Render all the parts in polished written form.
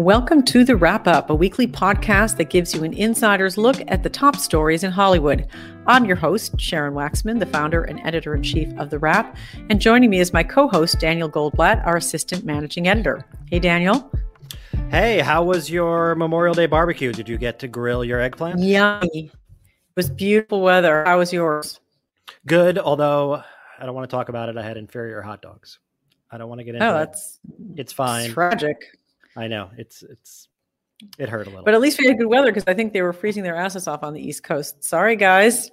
Welcome to The Wrap Up, a weekly podcast that gives you an insider's look at the top stories in Hollywood. I'm your host, Sharon Waxman, the founder and editor-in-chief of The Wrap, and joining me is my co-host, Daniel Goldblatt, our assistant managing editor. Hey, Daniel. Hey, how was your Memorial Day barbecue? Did you get to grill your eggplant? Yummy. It was beautiful weather. How was yours? Good, although I don't want to talk about it. I had inferior hot dogs. I don't want to get into it. It's fine. It's tragic. I know. It hurt a little. But at least we had good weather because I think they were freezing their asses off on the East Coast. Sorry, guys.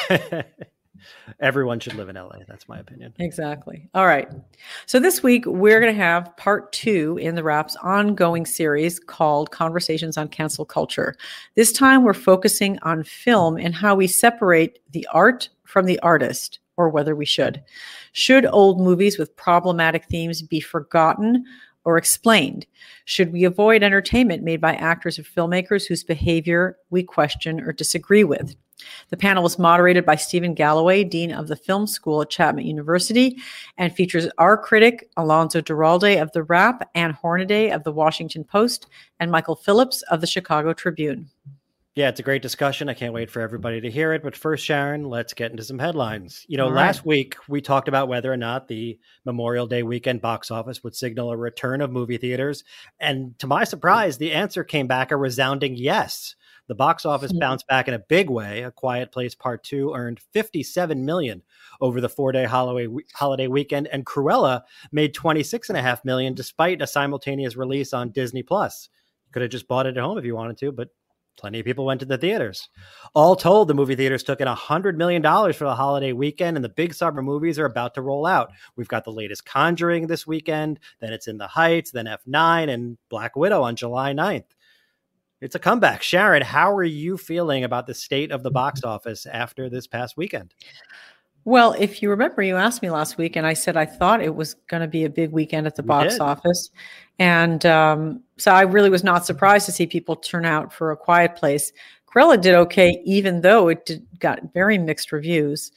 Everyone should live in LA. That's my opinion. Exactly. All right. So this week, we're going to have part 2 in the Wrap's ongoing series called Conversations on Cancel Culture. This time, we're focusing on film and how we separate the art from the artist, or whether we should. Should old movies with problematic themes be forgotten or explained? Should we avoid entertainment made by actors or filmmakers whose behavior we question or disagree with? The panel is moderated by Stephen Galloway, Dean of the Film School at Chapman University, and features our critic, Alonso Duralde of The Wrap, Ann Hornaday of The Washington Post, and Michael Phillips of The Chicago Tribune. Yeah, it's a great discussion. I can't wait for everybody to hear it. But first, Sharon, let's get into some headlines. Last week, we talked about whether or not the Memorial Day weekend box office would signal a return of movie theaters. And to my surprise, the answer came back a resounding yes. The box office bounced back in a big way. A Quiet Place Part 2 earned $57 million over the 4-day holiday weekend, and Cruella made $26.5 million despite a simultaneous release on Disney+. You could have just bought it at home if you wanted to, but plenty of people went to the theaters. All told, the movie theaters took in $100 million for the holiday weekend, and the big summer movies are about to roll out. We've got the latest Conjuring this weekend, then it's In the Heights, then F9, and Black Widow on July 9th. It's a comeback. Sharon, how are you feeling about the state of the box office after this past weekend? Well, if you remember, you asked me last week, and I said I thought it was going to be a big weekend at the box office. And so I really was not surprised to see people turn out for A Quiet Place. Cruella did okay, even though it got very mixed reviews.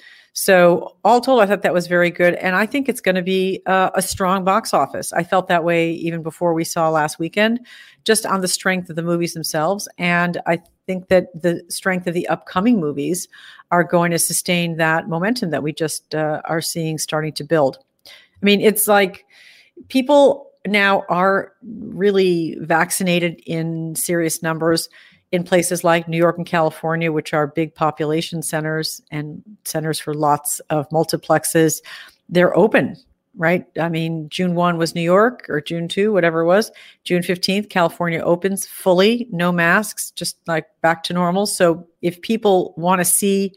So all told, I thought that was very good. And I think it's going to be a strong box office. I felt that way even before we saw last weekend, just on the strength of the movies themselves. And I think that the strength of the upcoming movies are going to sustain that momentum that we just are seeing starting to build. I mean, it's like people now are really vaccinated in serious numbers in places like New York and California, which are big population centers and centers for lots of multiplexes. They're open, right? I mean, June 1 was New York, or June 2, whatever it was. June 15th, California opens fully, no masks, just like back to normal. So if people want to see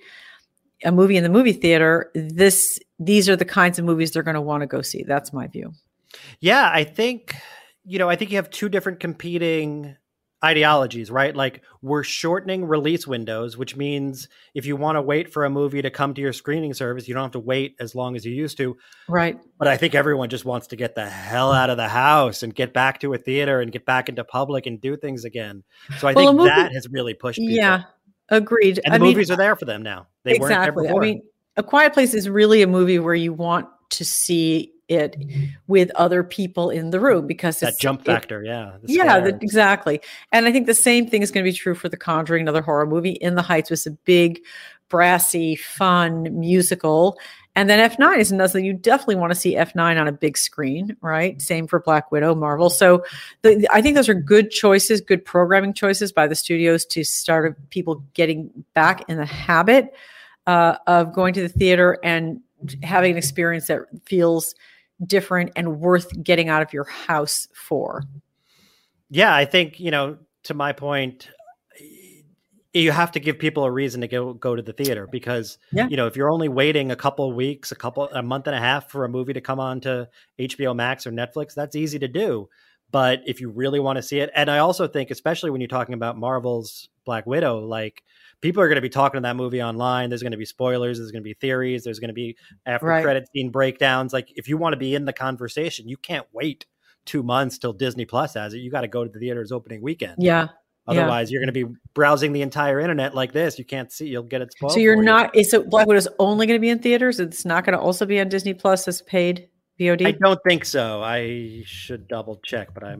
a movie in the movie theater, these are the kinds of movies they're going to want to go see. That's my view. Yeah, I think you have two different competing ideologies, right? Like, we're shortening release windows, which means if you want to wait for a movie to come to your streaming service, you don't have to wait as long as you used to. Right. But I think everyone just wants to get the hell out of the house and get back to a theater and get back into public and do things again. So I think that has really pushed people. Yeah, agreed. And the movies are there for them now. They weren't there before. I mean, A Quiet Place is really a movie where you want to see it with other people in the room because that jump factor. Exactly. And I think the same thing is going to be true for The Conjuring, another horror movie. In the Heights was a big, brassy, fun musical. And then F9 is another. You definitely want to see F9 on a big screen, right? Same for Black Widow, Marvel. So I think those are good choices, good programming choices by the studios to start people getting back in the habit of going to the theater and having an experience that feels different and worth getting out of your house for. Yeah, I think, to my point, you have to give people a reason to go to the theater because, if you're only waiting a couple of weeks, a month and a half for a movie to come on to HBO Max or Netflix, that's easy to do. But if you really want to see it, and I also think, especially when you're talking about Marvel's Black Widow, like, people are going to be talking to that movie online. There's going to be spoilers. There's going to be theories. There's going to be after credit scene breakdowns. Like, if you want to be in the conversation, you can't wait 2 months till Disney Plus has it. You got to go to the theaters opening weekend. Yeah. Otherwise, you're going to be browsing the entire internet like this. You can't see. You'll get it spoiled. So so Black Widow is only going to be in theaters? It's not going to also be on Disney Plus as paid VOD? I don't think so. I should double check, but I'm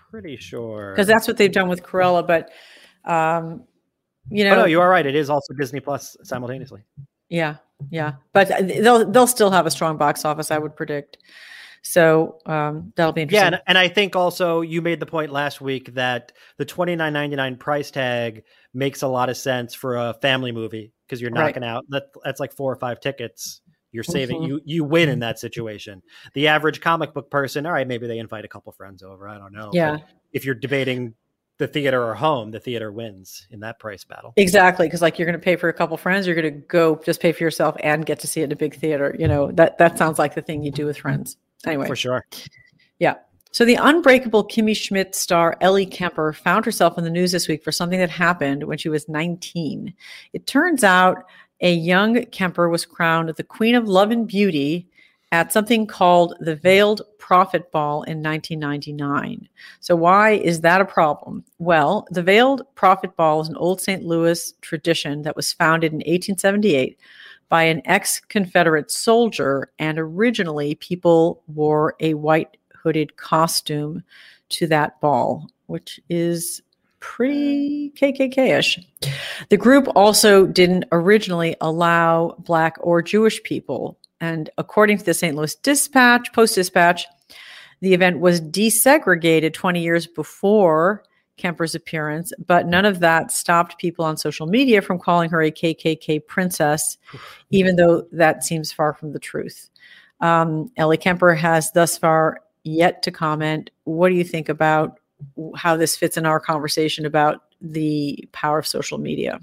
pretty sure. Because that's what they've done with Cruella. But, you know. Oh, no, you are right. It is also Disney Plus simultaneously. Yeah. But they'll still have a strong box office, I would predict. So that'll be interesting. Yeah, and I think also you made the point last week that the $29.99 price tag makes a lot of sense for a family movie because you're knocking out that's like 4 or 5 tickets. You're saving you win in that situation. The average comic book person, all right, maybe they invite a couple friends over. I don't know. Yeah. But if you're debating the theater or home, the theater wins in that price battle. Exactly. Because like you're going to pay for a couple friends, you're going to go just pay for yourself and get to see it in a big theater. You know, that sounds like the thing you do with friends. Anyway. For sure. Yeah. So the unbreakable Kimmy Schmidt star Ellie Kemper found herself in the news this week for something that happened when she was 19. It turns out a young Kemper was crowned the Queen of Love and Beauty at something called the Veiled Prophet Ball in 1999. So why is that a problem? Well, the Veiled Prophet Ball is an old St. Louis tradition that was founded in 1878 by an ex-Confederate soldier, and originally people wore a white hooded costume to that ball, which is pretty KKK-ish. The group also didn't originally allow Black or Jewish people, and according to the St. Louis Post-Dispatch, the event was desegregated 20 years before Kemper's appearance, but none of that stopped people on social media from calling her a KKK princess, even though that seems far from the truth. Ellie Kemper has thus far yet to comment. What do you think about how this fits in our conversation about the power of social media?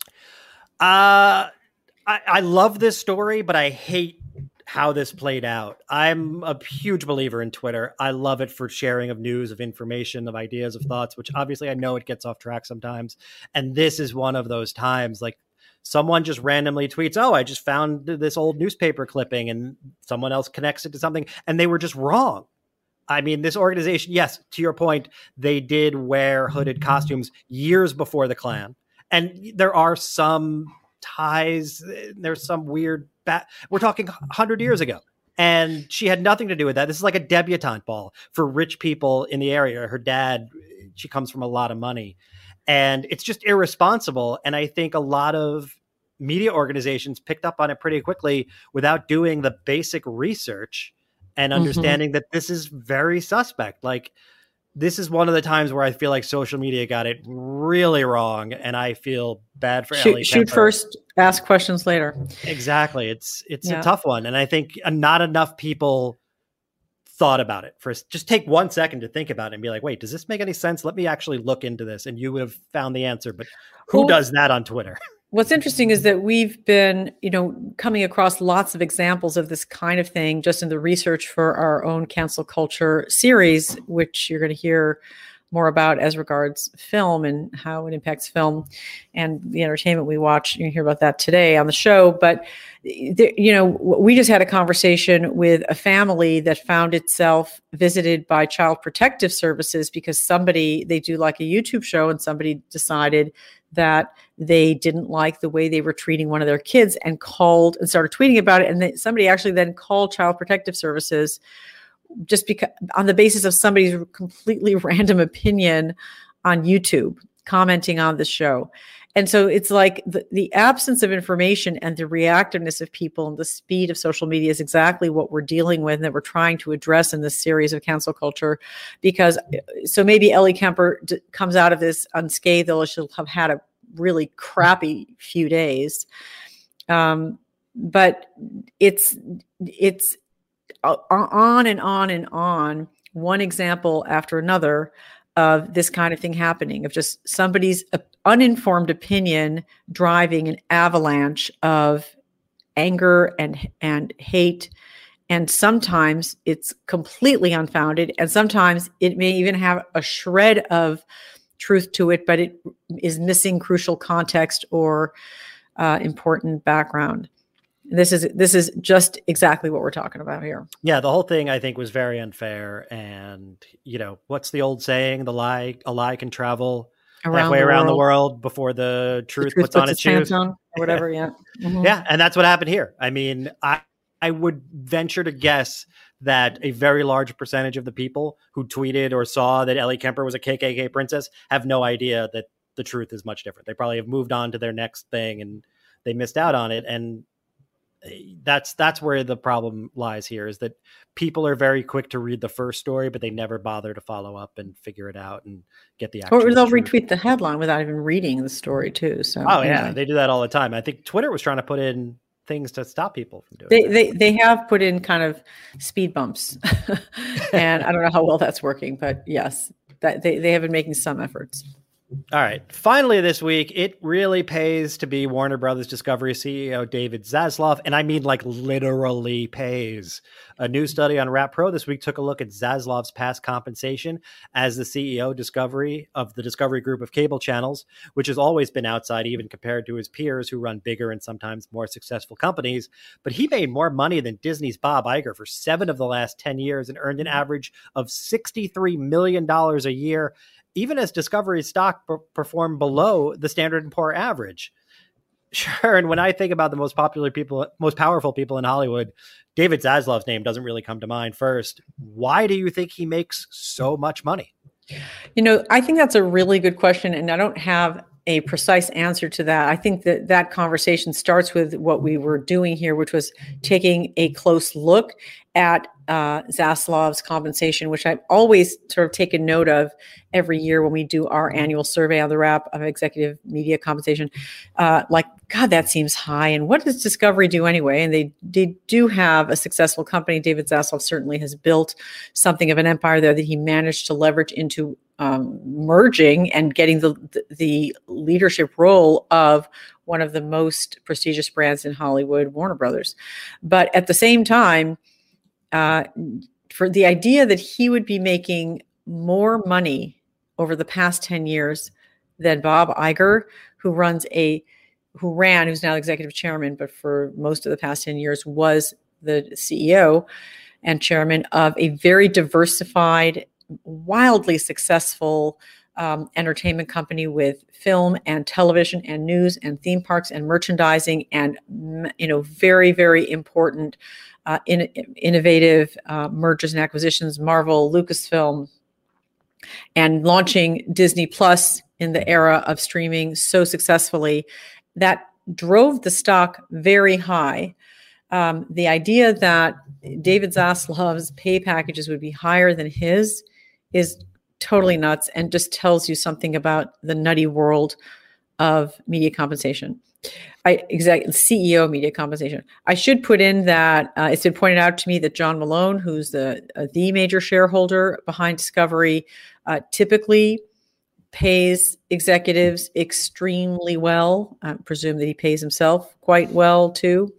I love this story, but I hate how this played out. I'm a huge believer in Twitter. I love it for sharing of news, of information, of ideas, of thoughts, which obviously I know it gets off track sometimes. And this is one of those times, like someone just randomly tweets, oh, I just found this old newspaper clipping, and someone else connects it to something, and they were just wrong. I mean, this organization, yes, to your point, they did wear hooded costumes years before the Klan. And there are some ties. There's some weird we're talking 100 years ago, and she had nothing to do with that. This is like a debutante ball for rich people in the area. Her dad, she comes from a lot of money, and it's just irresponsible. And I think a lot of media organizations picked up on it pretty quickly without doing the basic research and understanding that this is very suspect. Like, this is one of the times where I feel like social media got it really wrong, and I feel bad for Ellie Kemper. Shoot first, ask questions later. Exactly. It's a tough one, and I think not enough people thought about it. Just take 1 second to think about it and be like, wait, does this make any sense? Let me actually look into this, and you would have found the answer. But who does that on Twitter? What's interesting is that we've been, coming across lots of examples of this kind of thing just in the research for our own cancel culture series, which you're going to hear more about as regards film and how it impacts film and the entertainment we watch. You can hear about that today on the show. But, we just had a conversation with a family that found itself visited by Child Protective Services because they do like a YouTube show, and somebody decided that they didn't like the way they were treating one of their kids and called and started tweeting about it. And somebody actually then called Child Protective Services just because on the basis of somebody's completely random opinion on YouTube commenting on the show. And so it's like the absence of information and the reactiveness of people and the speed of social media is exactly what we're dealing with and that we're trying to address in this series of cancel culture. Because so maybe Ellie Kemper comes out of this unscathed, or she'll have had a really crappy few days. But it's on and on and on, one example after another of this kind of thing happening, of just somebody's uninformed opinion driving an avalanche of anger and hate. And sometimes it's completely unfounded, and sometimes it may even have a shred of truth to it, but it is missing crucial context or important background. This is just exactly what we're talking about here. Yeah, the whole thing I think was very unfair. And what's the old saying? A lie can travel halfway around the world before the truth puts on its shoes, or whatever. Yeah, yeah, and that's what happened here. I mean, I would venture to guess that a very large percentage of the people who tweeted or saw that Ellie Kemper was a KKK princess have no idea that the truth is much different. They probably have moved on to their next thing and they missed out on it. And that's where the problem lies here, is that people are very quick to read the first story, but they never bother to follow up and figure it out and get the actual or they'll truth. retweet the headline without even reading the story too. So yeah, they do that all the time. I think Twitter was trying to put in things to stop people from doing that. They have put in kind of speed bumps and I don't know how well that's working, but yes, that they have been making some efforts. All right. Finally, this week, it really pays to be Warner Brothers Discovery CEO David Zaslav. And I mean, like, literally pays. A new study on Wrap Pro this week took a look at Zaslav's past compensation as the CEO of the Discovery Group of cable channels, which has always been outside, even compared to his peers who run bigger and sometimes more successful companies. But he made more money than Disney's Bob Iger for 7 of the last 10 years and earned an average of $63 million a year, even as Discovery's stock performed below the Standard & Poor average. Sure, and when I think about the most powerful people in Hollywood, David Zaslav's name doesn't really come to mind first. Why do you think he makes so much money? I think that's a really good question, and I don't have a precise answer to that. I think that conversation starts with what we were doing here, which was taking a close look at Zaslav's compensation, which I've always sort of taken note of every year when we do our annual survey on the Wrap of executive media compensation. God, that seems high. And what does Discovery do anyway? And they do have a successful company. David Zaslav certainly has built something of an empire there that he managed to leverage into merging and getting the leadership role of one of the most prestigious brands in Hollywood, Warner Brothers. But at the same time, for the idea that he would be making more money over the past 10 years than Bob Iger, who's now executive chairman, but for most of the past 10 years was the CEO and chairman of a very diversified, wildly successful entertainment company with film and television and news and theme parks and merchandising and very, very important innovative mergers and acquisitions, Marvel, Lucasfilm, and launching Disney Plus in the era of streaming so successfully that drove the stock very high. The idea that David Zaslav's pay packages would be higher than his is totally nuts and just tells you something about the nutty world of media compensation. CEO media compensation. I should put in that it's been pointed out to me that John Malone, who's the major shareholder behind Discovery, typically pays executives extremely well. I presume that he pays himself quite well too.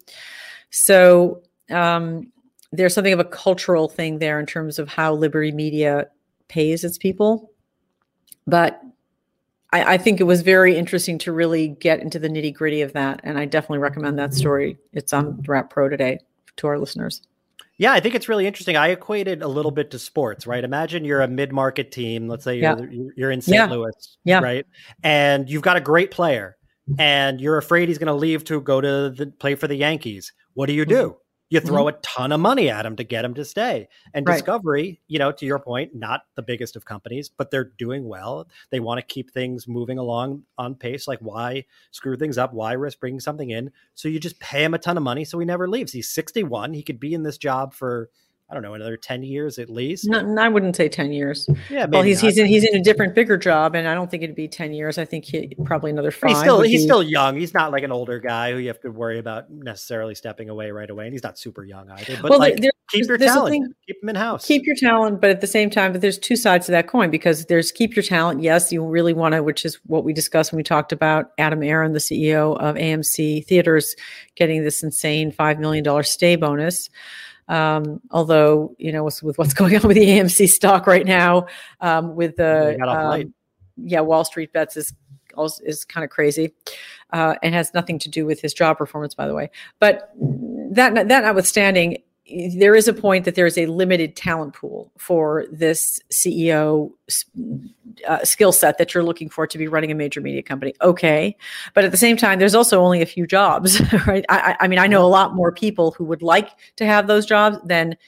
So there's something of a cultural thing there in terms of how Liberty Media pays its people. But I think it was very interesting to really get into the nitty gritty of that. And I definitely recommend that story. It's on Wrap Pro today to our listeners. Yeah, I think it's really interesting. I equated a little bit to sports, right? Imagine you're a mid-market team. Let's say you're in St. Louis, right? And you've got a great player and you're afraid he's going to leave to go to play for the Yankees. What do? You throw a ton of money at him to get him to stay. And Discovery, to your point, not the biggest of companies, but they're doing well. They want to keep things moving along on pace. Like, why screw things up? Why risk bringing something in? So you just pay him a ton of money so he never leaves. He's 61. He could be in this job for, I don't know, another 10 years at least. No, I wouldn't say 10 years. Yeah, well, he's in a different, bigger job, and I don't think it'd be 10 years. I think probably another 5. He's still young. He's not like an older guy who you have to worry about necessarily stepping away right away. And he's not super young either. But keep your talent. Keep him in house. Keep your talent, but at the same time, there's two sides to that coin, because there's keep your talent. Yes, you really want to, which is what we discussed when we talked about Adam Aron, the CEO of AMC Theaters, getting this insane $5 million stay bonus. Although, with what's going on with the AMC stock right now, with the Wall Street Bets is kind of crazy, and has nothing to do with his job performance, by the way. But that notwithstanding, there is a point that there is a limited talent pool for this CEO skill set that you're looking for to be running a major media company. Okay. But at the same time, there's also only a few jobs, right? I mean, I know a lot more people who would like to have those jobs than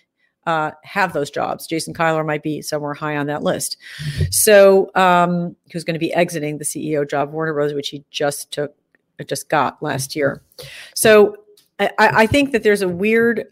have those jobs. Jason Kyler might be somewhere high on that list. So who's going to be exiting the CEO job, Warner Bros., which he just got last year. So I think that there's a weird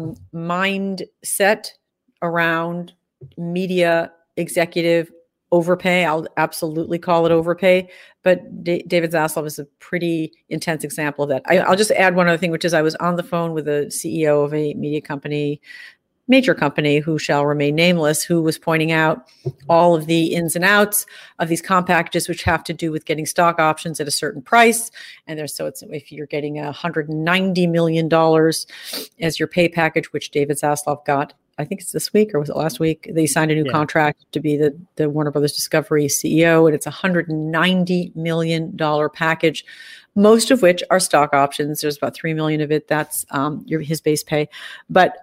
mindset around media executive overpay. I'll absolutely call it overpay, but David Zaslav is a pretty intense example of that. I'll just add one other thing, which is I was on the phone with a CEO of a media company, major company, who shall remain nameless, who was pointing out all of the ins and outs of these comp packages, which have to do with getting stock options at a certain price. And if you're getting $190 million as your pay package, which David Zaslav got, I think it's this week, or was it last week? They signed a new contract to be the Warner Brothers Discovery CEO, and it's $190 million package, most of which are stock options. There's about $3 million of it. That's his base pay. But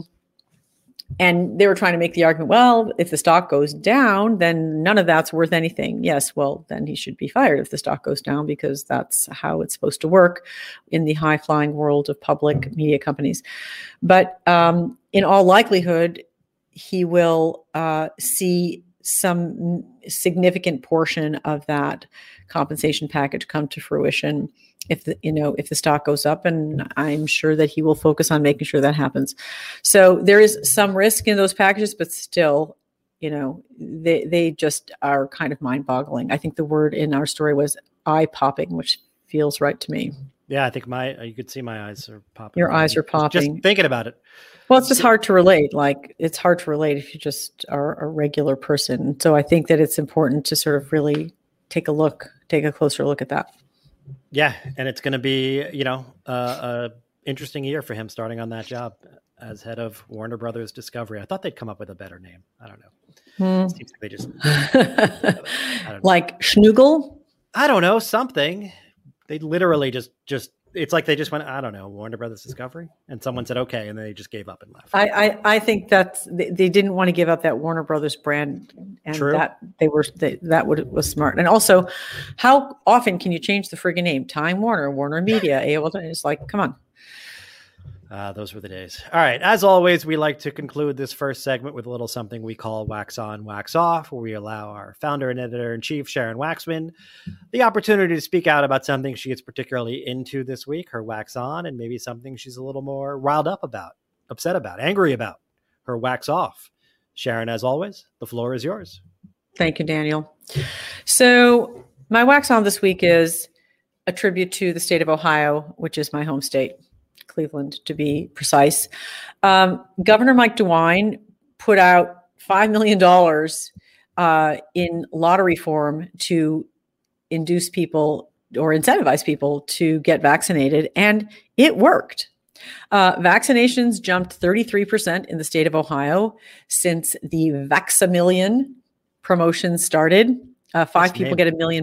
and they were trying to make the argument, well, if the stock goes down, then none of that's worth anything. Yes, well, then he should be fired if the stock goes down, because that's how it's supposed to work in the high-flying world of public media companies. But in all likelihood, he will see some significant portion of that compensation package come to fruition if the stock goes up, and I'm sure that he will focus on making sure that happens. So there is some risk in those packages, but still, they just are kind of mind-boggling. I think the word in our story was eye-popping, which feels right to me. Yeah, I think you could see my eyes are popping. Your eyes are popping. Just thinking about it. Well, it's just hard to relate. Like, it's hard to relate if you just are a regular person. So I think that it's important to sort of really take a closer look at that. Yeah, and it's going to be, a interesting year for him starting on that job as head of Warner Brothers Discovery. I thought they'd come up with a better name. I don't know. It seems like they just I don't know. Like Schnoogle? I don't know, something. They literally just it's like they just went, I don't know, Warner Brothers Discovery, and someone said okay, and then they just gave up and left. I think they didn't want to give up that Warner Brothers brand, and True. that was smart. And also, how often can you change the friggin' name? Time Warner, Warner Media, AOL? It's like, come on. Those were the days. All right. As always, we like to conclude this first segment with a little something we call Wax On, Wax Off, where we allow our founder and editor-in-chief, Sharon Waxman, the opportunity to speak out about something she is particularly into this week, her Wax On, and maybe something she's a little more riled up about, upset about, angry about, her Wax Off. Sharon, as always, the floor is yours. Thank you, Daniel. So my Wax On this week is a tribute to the state of Ohio, which is my home state. Cleveland, to be precise. Governor Mike DeWine put out $5 million in lottery form to induce people or incentivize people to get vaccinated, and it worked. Vaccinations jumped 33% in the state of Ohio since the Vax-A-Million promotion started. Five people get $1 million.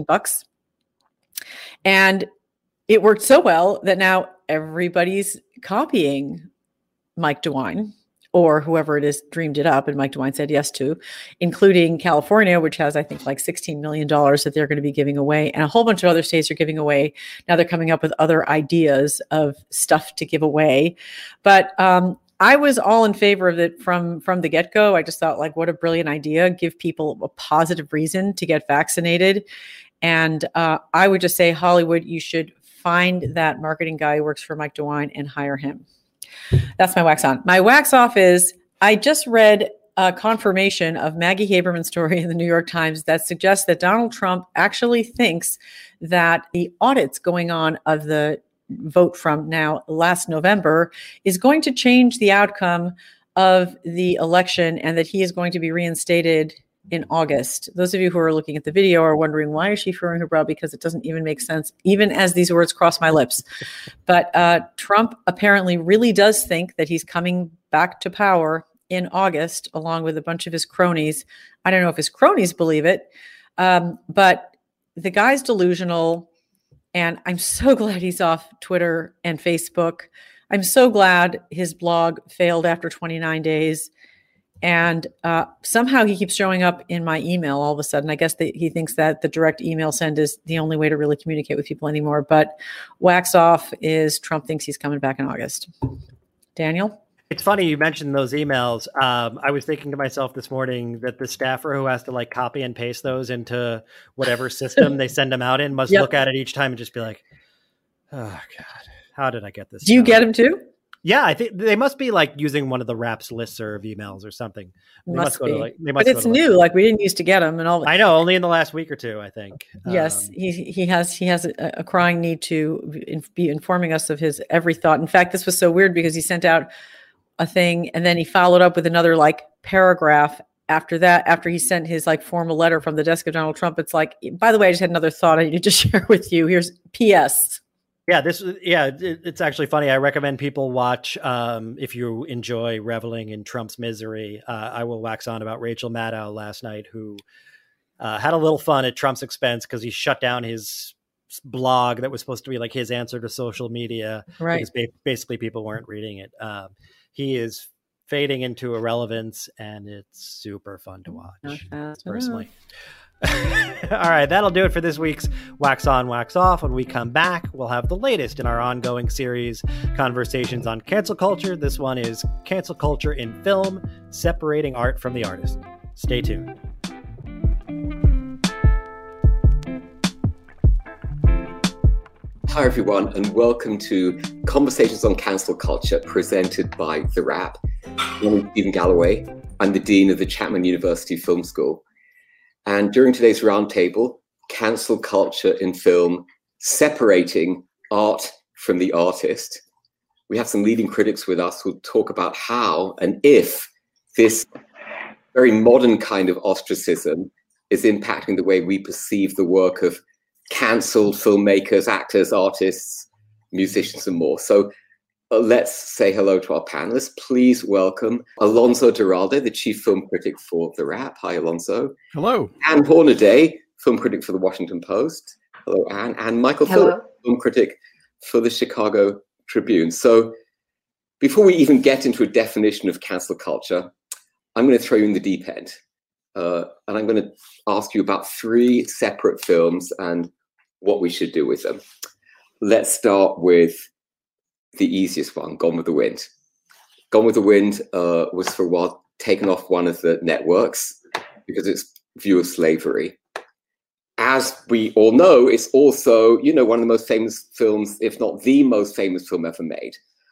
And it worked so well that now everybody's copying Mike DeWine, or whoever it is dreamed it up and Mike DeWine said yes to, including California, which has, I think, like $16 million that they're going to be giving away. And a whole bunch of other states are giving away. Now they're coming up with other ideas of stuff to give away. But I was all in favor of it from the get-go. I just thought, like, what a brilliant idea. Give people a positive reason to get vaccinated. And I would just say, Hollywood, you should find that marketing guy who works for Mike DeWine and hire him. That's my Wax On. My Wax Off is, I just read a confirmation of Maggie Haberman's story in the New York Times that suggests that Donald Trump actually thinks that the audits going on of the vote from now last November is going to change the outcome of the election, and that he is going to be reinstated in August. Those of you who are looking at the video are wondering, why is she furrowing her brow? Because it doesn't even make sense, even as these words cross my lips. But Trump apparently really does think that he's coming back to power in August, along with a bunch of his cronies. I don't know if his cronies believe it, but the guy's delusional. And I'm so glad he's off Twitter and Facebook. I'm so glad his blog failed after 29 days. And somehow he keeps showing up in my email all of a sudden. I guess he thinks that the direct email send is the only way to really communicate with people anymore. But Wax Off is Trump thinks he's coming back in August. Daniel? It's funny you mentioned those emails. I was thinking to myself this morning that the staffer who has to like copy and paste those into whatever system they send them out in must look at it each time and just be like, oh God, how did I get this? Do you get them too? Yeah, I think they must be like using one of the Wraps listserv emails or something. Must be. But it's new. Like we didn't used to get them, and all. I know, only in the last week or two, I think. Yes, he has a crying need to be informing us of his every thought. In fact, this was so weird because he sent out a thing and then he followed up with another like paragraph after that. After he sent his like formal letter from the desk of Donald Trump, it's like, by the way, I just had another thought I need to share with you. Here's P.S. Yeah, it's actually funny. I recommend people watch, if you enjoy reveling in Trump's misery. I will wax on about Rachel Maddow last night, who had a little fun at Trump's expense because he shut down his blog that was supposed to be like his answer to social media. Right. Because basically people weren't reading it. He is fading into irrelevance, and it's super fun to watch, personally. All right, that'll do it for this week's Wax On, Wax Off. When we come back, we'll have the latest in our ongoing series, Conversations on Cancel Culture. This one is Cancel Culture in Film, Separating Art from the Artist. Stay tuned. Hi, everyone, and welcome to Conversations on Cancel Culture, presented by The Wrap. I'm Stephen Galloway. I'm the Dean of the Chapman University Film School. And during today's roundtable, Cancel Culture in Film, Separating Art from the Artist, we have some leading critics with us who'll talk about how and if this very modern kind of ostracism is impacting the way we perceive the work of cancelled filmmakers, actors, artists, musicians, and more. So let's say hello to our panelists. Please welcome Alonso Duralde, the chief film critic for The Wrap. Hi, Alonso. Hello. Anne Hornaday, film critic for The Washington Post. Hello, Anne. And Michael Phillips, film critic for The Chicago Tribune. So before we even get into a definition of cancel culture, I'm going to throw you in the deep end. And I'm going to ask you about 3 separate films and what we should do with them. Let's start with the easiest one, Gone with the Wind. Gone with the Wind was for a while taken off one of the networks because it's view of slavery. As we all know, it's also, one of the most famous films, if not the most famous film ever made.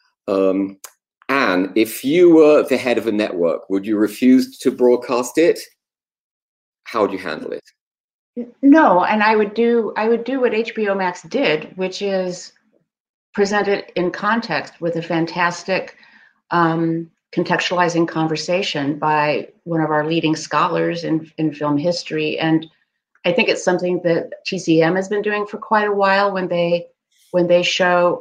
And if you were the head of a network, would you refuse to broadcast it? How would you handle it? No, and I would do what HBO Max did, which is present it in context with a fantastic contextualizing conversation by one of our leading scholars in film history. And I think it's something that TCM has been doing for quite a while when they show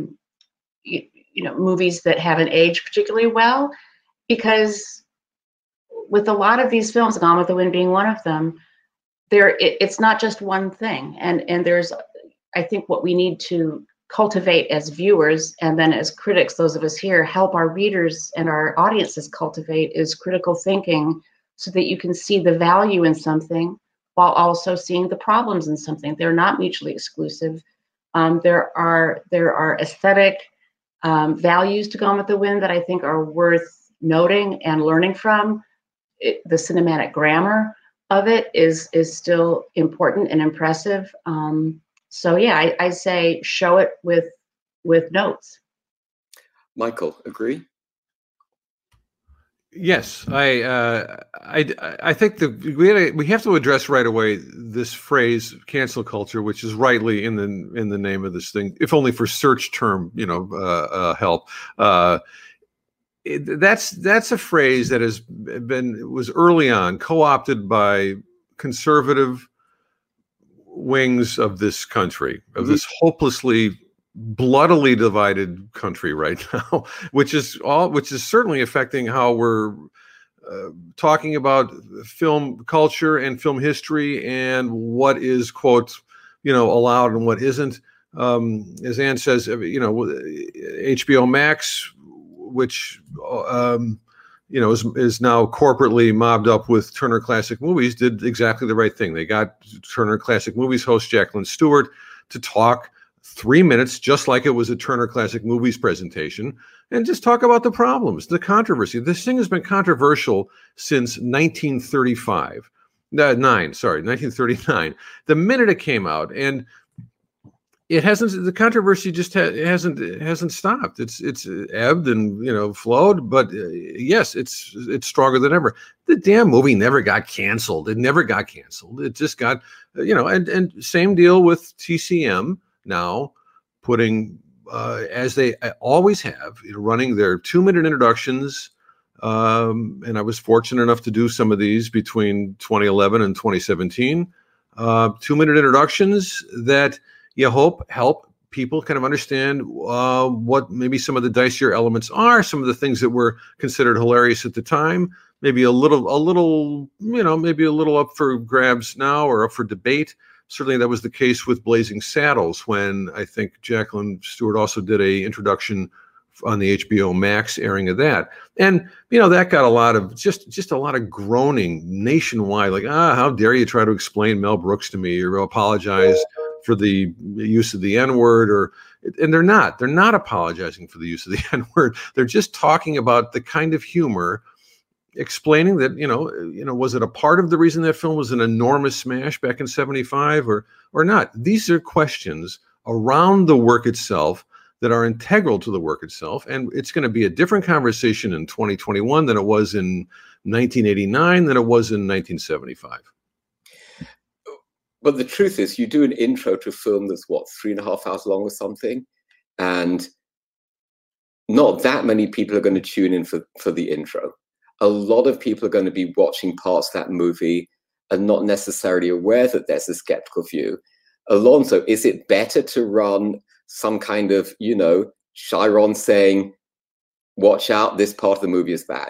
movies that haven't aged particularly well, because with a lot of these films, Gone with the Wind being one of them, it's not just one thing. And there's, I think, what we need to cultivate as viewers, and then as critics, those of us here, help our readers and our audiences cultivate, is critical thinking, so that you can see the value in something while also seeing the problems in something. They're not mutually exclusive. There are aesthetic values to Gone with the Wind that I think are worth noting and learning from. The cinematic grammar of it is still important and impressive. So yeah, I say show it with notes. Michael, agree? Yes, I think we have to address right away this phrase cancel culture, which is rightly in the name of this thing, if only for search term help. That's a phrase that was early on co-opted by conservative wings of this country, of this hopelessly bloodily divided country right now, which is certainly affecting how we're talking about film culture and film history and what is, quote, allowed and what isn't. As Anne says, HBO Max, which is now corporately mobbed up with Turner Classic Movies, did exactly the right thing. They got Turner Classic Movies host Jacqueline Stewart to talk 3 minutes, just like it was a Turner Classic Movies presentation, and just talk about the problems, the controversy. This thing has been controversial since 1935. 1939. The minute it came out, and it hasn't. The controversy just hasn't stopped. It's ebbed and flowed, but yes, it's stronger than ever. The damn movie never got canceled. It never got canceled. It just got and same deal with TCM now, putting as they always have, running their 2-minute introductions. And I was fortunate enough to do some of these between 2011 and 2017. 2-minute introductions that you hope help people kind of understand what maybe some of the dicier elements are, some of the things that were considered hilarious at the time, maybe a little, maybe a little up for grabs now or up for debate. Certainly that was the case with Blazing Saddles, when I think Jacqueline Stewart also did a introduction on the HBO Max airing of that. And, that got a lot of just a lot of groaning nationwide, like, how dare you try to explain Mel Brooks to me or apologize for the use of the N-word, and they're not apologizing for the use of the N-word. They're just talking about the kind of humor, explaining that, was it a part of the reason that film was an enormous smash back in 75 or not? These are questions around the work itself that are integral to the work itself. And it's going to be a different conversation in 2021 than it was in 1989, than it was in 1975. But the truth is, you do an intro to a film that's 3.5 hours long or something, and not that many people are going to tune in for the intro. A lot of people are going to be watching parts of that movie and not necessarily aware that there's a skeptical view. Alonso, is it better to run some kind of, Chiron saying, watch out, this part of the movie is bad?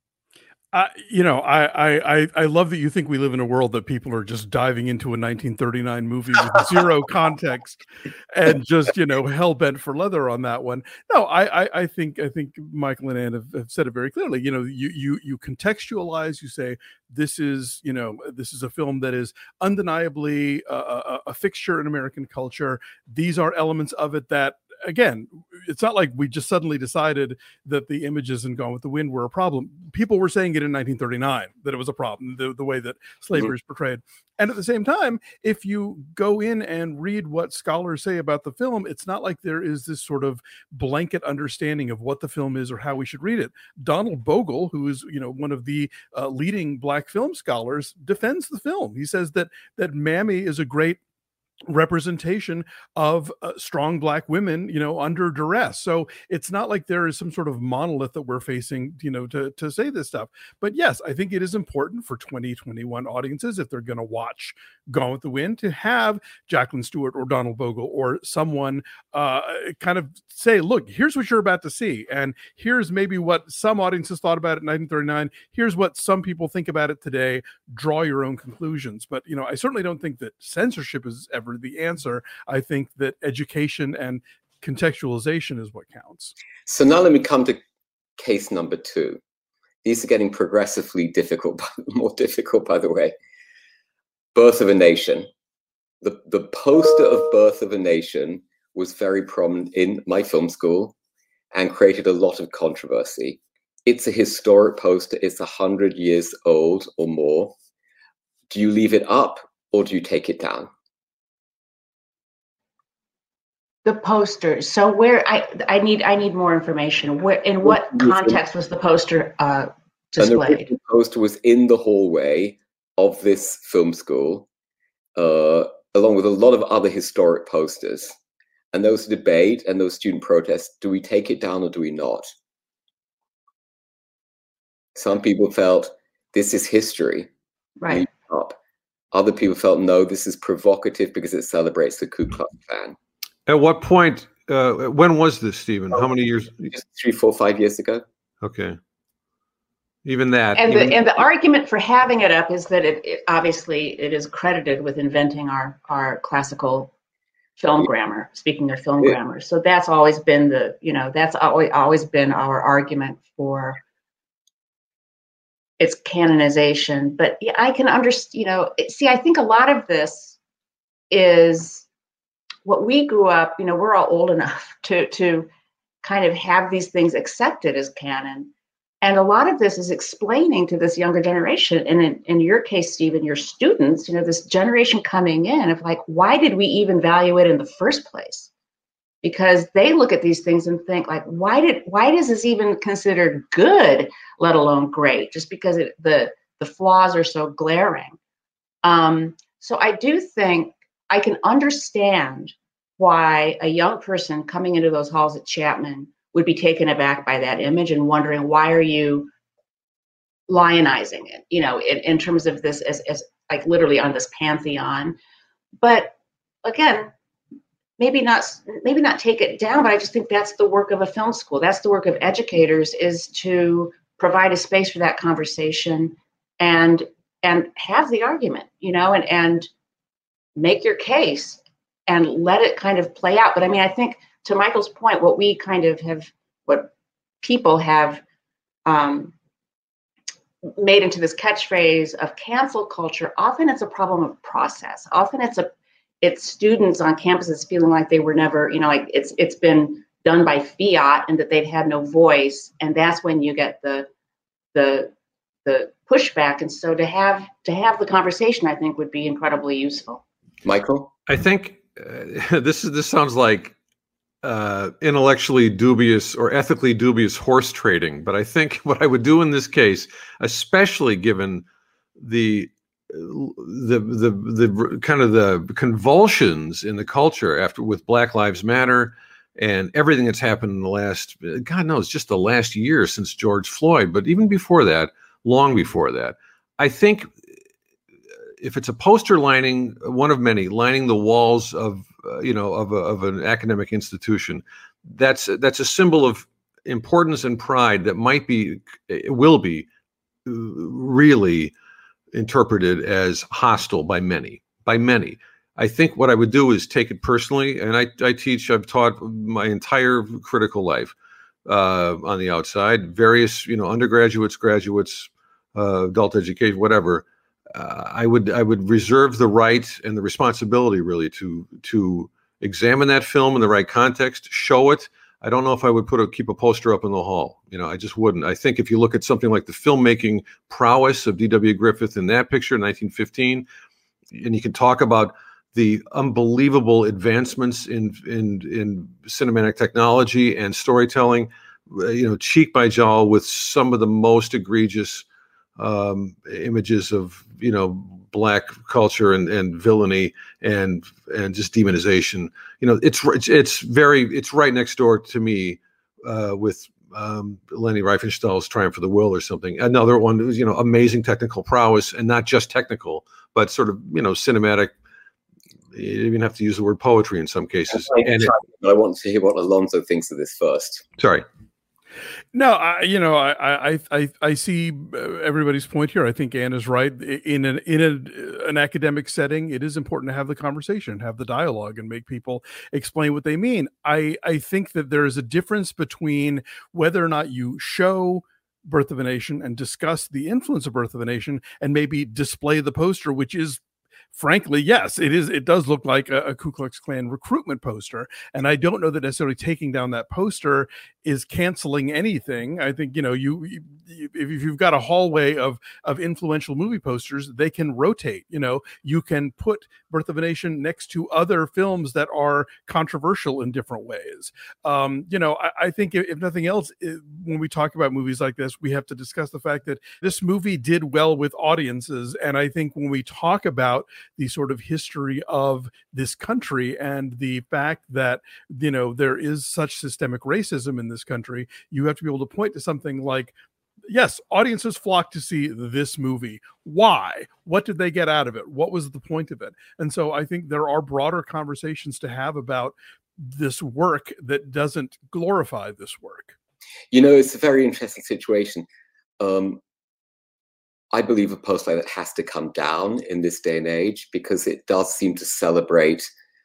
I love that you think we live in a world that people are just diving into a 1939 movie with zero context and just, hell-bent for leather on that one. No, I think Michael and Ann have said it very clearly. You contextualize, you say, this is a film that is undeniably a fixture in American culture. These are elements of it that, again, it's not like we just suddenly decided that the images in Gone with the Wind were a problem. People were saying it in 1939, that it was a problem, the way that slavery is portrayed. And at the same time, if you go in and read what scholars say about the film, it's not like there is this sort of blanket understanding of what the film is or how we should read it. Donald Bogle, who is one of the leading Black film scholars, defends the film. He says that Mammy is a great representation of strong Black women, under duress. So it's not like there is some sort of monolith that we're facing, to say this stuff. But yes, I think it is important for 2021 audiences, if they're going to watch Gone with the Wind, to have Jacqueline Stewart or Donald Bogle or someone kind of say, look, here's what you're about to see. And here's maybe what some audiences thought about it in 1939. Here's what some people think about it today. Draw your own conclusions. But, I certainly don't think that censorship is ever the answer. I think that education and contextualization is what counts. So now let me come to case number 2. These are getting progressively more difficult, by the way. Birth of a Nation. The poster of Birth of a Nation was very prominent in my film school and created a lot of controversy. It's a historic poster. It's 100 years old or more. Do you leave it up or do you take it down? The poster. So where I need more information. Where, in what context was the poster displayed? The poster was in the hallway of this film school, along with a lot of other historic posters. And there was a debate and there was student protests. Do we take it down or do we not? Some people felt this is history. Right. Up. Other people felt, no, this is provocative because it celebrates the Ku Klux Klan. At what point, when was this, Stephen? How many years? 3, 4, 5 years ago. Okay. Even that. And the argument for having it up is that it obviously it is credited with inventing our classical film grammar, speaking their film grammar. So that's always been that's always been our argument for its canonization. But yeah, I can understand, see, I think a lot of this is what we grew up, we're all old enough to kind of have these things accepted as canon. And a lot of this is explaining to this younger generation, and in your case, Stephen, your students, this generation coming in of like, why did we even value it in the first place? Because they look at these things and think like, why is this even considered good, let alone great, just because the flaws are so glaring. So I do think I can understand why a young person coming into those halls at Chapman would be taken aback by that image and wondering, why are you lionizing it, in terms of this as like literally on this pantheon. But again, maybe not take it down, but I just think that's the work of a film school. That's the work of educators, is to provide a space for that conversation and have the argument, and make your case and let it kind of play out. But I mean, I think to Michael's point, what people have made into this catchphrase of cancel culture, often it's a problem of process. Often it's students on campuses feeling like they were never, like it's been done by fiat and that they've had no voice. And that's when you get the pushback. And so to have the conversation, I think, would be incredibly useful. Michael? I think this sounds like intellectually dubious or ethically dubious horse trading, but I think what I would do in this case, especially given the kind of the convulsions in the culture with Black Lives Matter and everything that's happened in the last, God knows, just the last year since George Floyd, but even before that, long before that, I think if it's a poster lining, one of many, lining the walls of an academic institution, that's a symbol of importance and pride that will be really interpreted as hostile by many. I think what I would do is take it personally, and I've taught my entire critical life on the outside, various, undergraduates, graduates, adult education, whatever. I would reserve the right and the responsibility really to examine that film in the right context, show it. I don't know if I would keep a poster up in the hall. I just wouldn't. I think if you look at something like the filmmaking prowess of D.W. Griffith in that picture, 1915, and you can talk about the unbelievable advancements in cinematic technology and storytelling, cheek by jowl with some of the most egregious images of Black culture and villainy and just demonization. It's right next door to me with Leni Riefenstahl's Triumph of the Will or something. Another one was amazing technical prowess, and not just technical, but sort of cinematic. You even have to use the word poetry in some cases. I want to hear what Alonso thinks of this first. Sorry. No, I see everybody's point here. I think Anne is right. In an academic setting, it is important to have the conversation, have the dialogue, and make people explain what they mean. I think that there is a difference between whether or not you show Birth of a Nation and discuss the influence of Birth of a Nation and maybe display the poster, which is, frankly, yes, it is. It does look like a Ku Klux Klan recruitment poster, and I don't know that necessarily taking down that poster is canceling anything. I think if you've got a hallway of influential movie posters, they can rotate. You can put Birth of a Nation next to other films that are controversial in different ways. I think if nothing else, when we talk about movies like this, we have to discuss the fact that this movie did well with audiences, and I think when we talk about the sort of history of this country and the fact that, there is such systemic racism in this country, you have to be able to point to something like, yes, audiences flock to see this movie. Why? What did they get out of it? What was the point of it? And so I think there are broader conversations to have about this work that doesn't glorify this work. It's a very interesting situation. I believe a post like that has to come down in this day and age, because it does seem to celebrate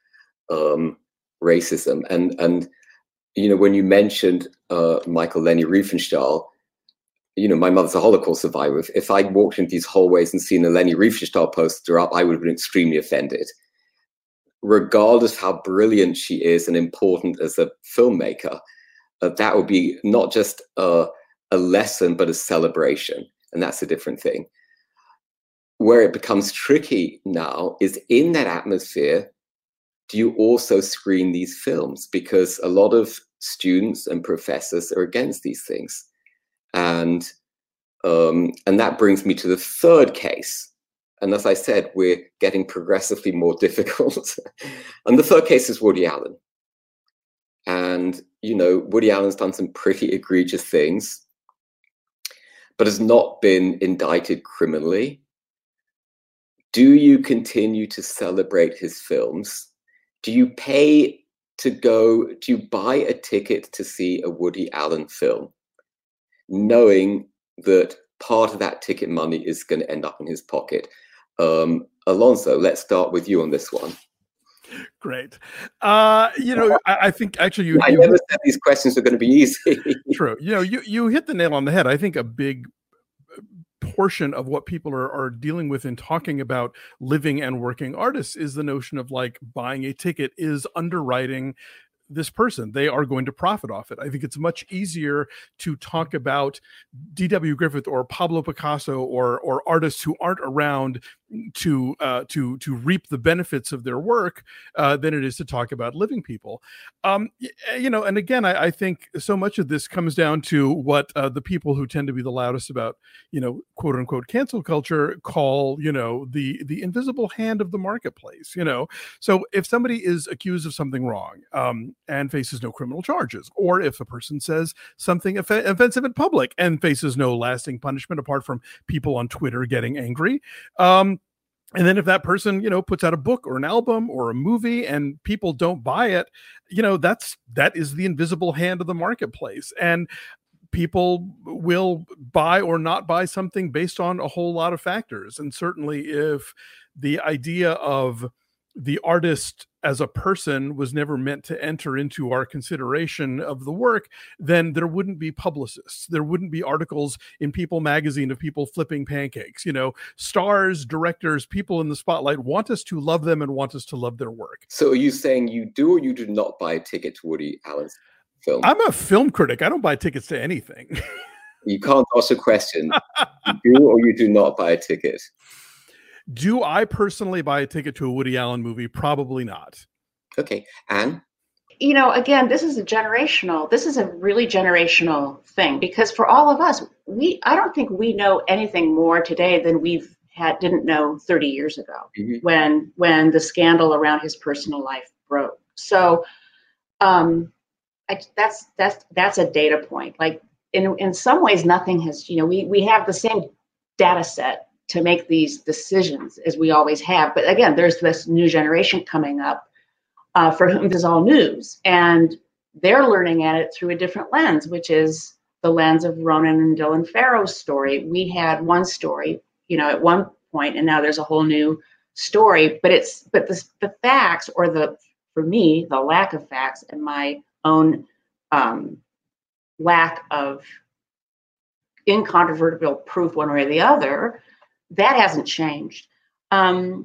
racism. And when you mentioned Michael Leni Riefenstahl, my mother's a Holocaust survivor. If I walked into these hallways and seen a Leni Riefenstahl poster up, I would have been extremely offended. regardless of how brilliant she is and important as a filmmaker, that would be not just a lesson, but a celebration. And that's a different thing. Where it becomes tricky now is in that atmosphere, do you also screen these films? Because a lot of students and professors are against these things. And that brings me to the third case. And as I said, we're getting progressively more difficult. And the third case is Woody Allen. And, you know, Woody Allen's done some pretty egregious things, but has not been indicted criminally. Do you continue to celebrate his films? Do you pay to go, do you buy a ticket to see a Woody Allen film, knowing that part of that ticket money is going to end up in his pocket? Alonso, let's start with you on this one. Great. You know, I think actually I never said these questions were going to be easy. True. You know, you hit the nail on the head. I think a big portion of what people are dealing with in talking about living and working artists is the notion of like buying a ticket is underwriting this person. They are going to profit off it. I think it's much easier to talk about D.W. Griffith or Pablo Picasso or artists who aren't around to reap the benefits of their work than it is to talk about living people. You know, and again, I think so much of this comes down to what the people who tend to be the loudest about, you know, quote unquote cancel culture call, you know, the invisible hand of the marketplace. You know, so if somebody is accused of something wrong and faces no criminal charges, or if a person says something offensive in public and faces no lasting punishment apart from people on Twitter getting angry. And then if that person, you know, puts out a book or an album or a movie and people don't buy it, you know, that is the invisible hand of the marketplace. And people will buy or not buy something based on a whole lot of factors. And certainly if the idea of the artist as a person was never meant to enter into our consideration of the work, then there wouldn't be publicists. There wouldn't be articles in People magazine of people flipping pancakes. You know, stars, directors, people in the spotlight want us to love them and want us to love their work. So are you saying you do or you do not buy a ticket to Woody Allen's film? I'm a film critic. I don't buy tickets to anything. You can't ask a question. You do or you do not buy a ticket? Do I personally buy a ticket to a Woody Allen movie? Probably not. Okay. Anne? You know, again, this is a really generational thing, because for all of us, I don't think we know anything more today than didn't know 30 years ago, mm-hmm. when the scandal around his personal life broke. So that's a data point. Like in some ways, nothing has, you know, we have the same data set to make these decisions as we always have. But again, there's this new generation coming up for whom this is all news. And they're learning at it through a different lens, which is the lens of Ronan and Dylan Farrow's story. We had one story, you know, at one point, and now there's a whole new story. But the facts, or for me, the lack of facts and my own lack of incontrovertible proof one way or the other, that hasn't changed. I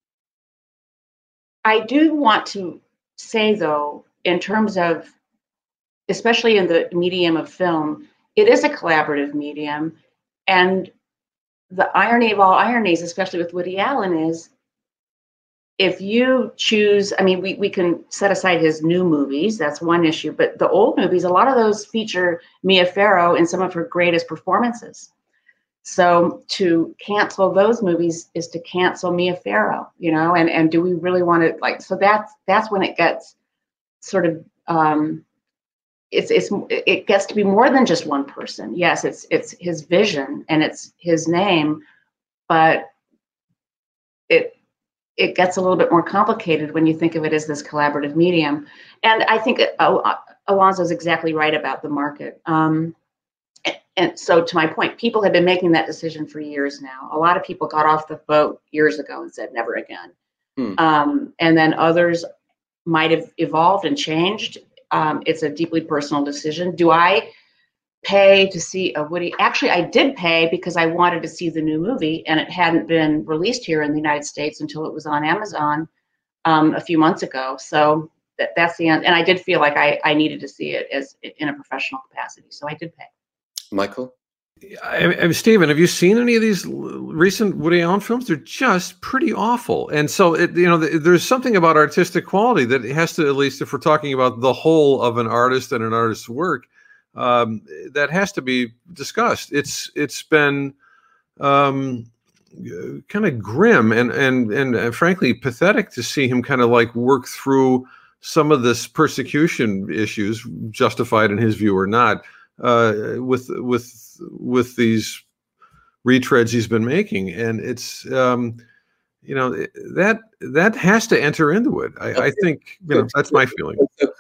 do want to say, though, in terms of, especially in the medium of film, it is a collaborative medium. And the irony of all ironies, especially with Woody Allen, is if you choose, I mean, we can set aside his new movies, that's one issue, but the old movies, a lot of those feature Mia Farrow in some of her greatest performances. So to cancel those movies is to cancel Mia Farrow, you know, and do we really want to, like, so that's when it gets sort of, it gets to be more than just one person. Yes, it's his vision and it's his name, but it gets a little bit more complicated when you think of it as this collaborative medium. And I think Alonso's exactly right about the market. And so to my point, people have been making that decision for years now. A lot of people got off the boat years ago and said, never again. And then others might have evolved and changed. It's a deeply personal decision. Do I pay to see a Woody? Actually, I did pay because I wanted to see the new movie, and it hadn't been released here in the United States until it was on Amazon a few months ago. So that's the end. And I did feel like I needed to see it as in a professional capacity. So I did pay. Michael? Stephen, have you seen any of these recent Woody Allen films? They're just pretty awful. And so, there's something about artistic quality that has to, at least if we're talking about the whole of an artist and an artist's work, that has to be discussed. It's been kind of grim and frankly pathetic to see him kind of like work through some of this persecution issues, justified in his view or not, with these retreads he's been making. And it's that has to enter into it. I think that's my feeling.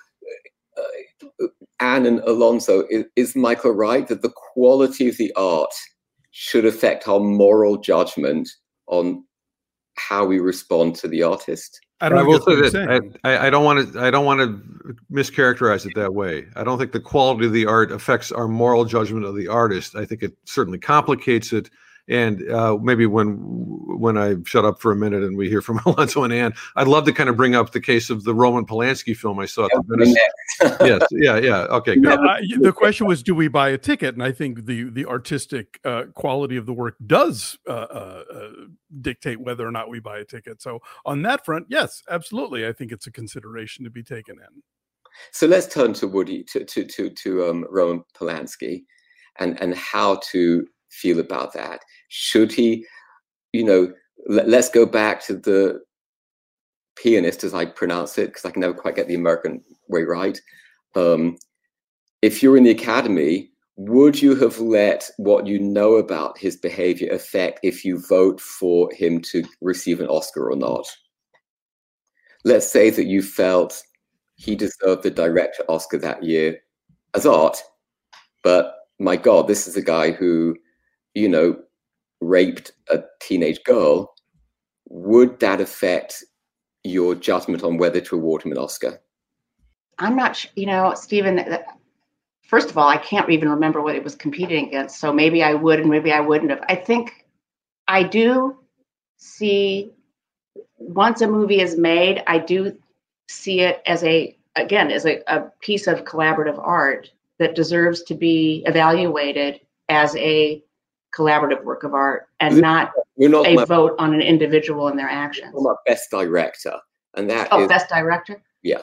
Anne and Alonso, is Michael right that the quality of the art should affect our moral judgment on how we respond to the artist? I will say that I don't want to mischaracterize it that way. I don't think the quality of the art affects our moral judgment of the artist. I think it certainly complicates it. And maybe when I shut up for a minute and we hear from Alonso and Anne, I'd love to kind of bring up the case of the Roman Polanski film I saw at the Venice. Yes, yeah. Okay, good. The question was, do we buy a ticket? And I think the artistic quality of the work does dictate whether or not we buy a ticket. So on that front, yes, absolutely. I think it's a consideration to be taken in. So let's turn to Woody, to Roman Polanski, and how to feel about that. Should he, let's go back to the pianist, as I pronounce it, because I can never quite get the American way right. If you're in the Academy, would you have let what you know about his behavior affect if you vote for him to receive an Oscar or not? Let's say that you felt he deserved the director Oscar that year as art, but my God, this is a guy who raped a teenage girl. Would that affect your judgment on whether to award him an Oscar? I'm not sure, Stephen, first of all, I can't even remember what it was competing against. So maybe I would and maybe I wouldn't have. I think I do see, once a movie is made, I do see it as a piece of collaborative art that deserves to be evaluated as a collaborative work of art and not a vote on an individual and their actions. I'm best director, and that is best director. Yeah.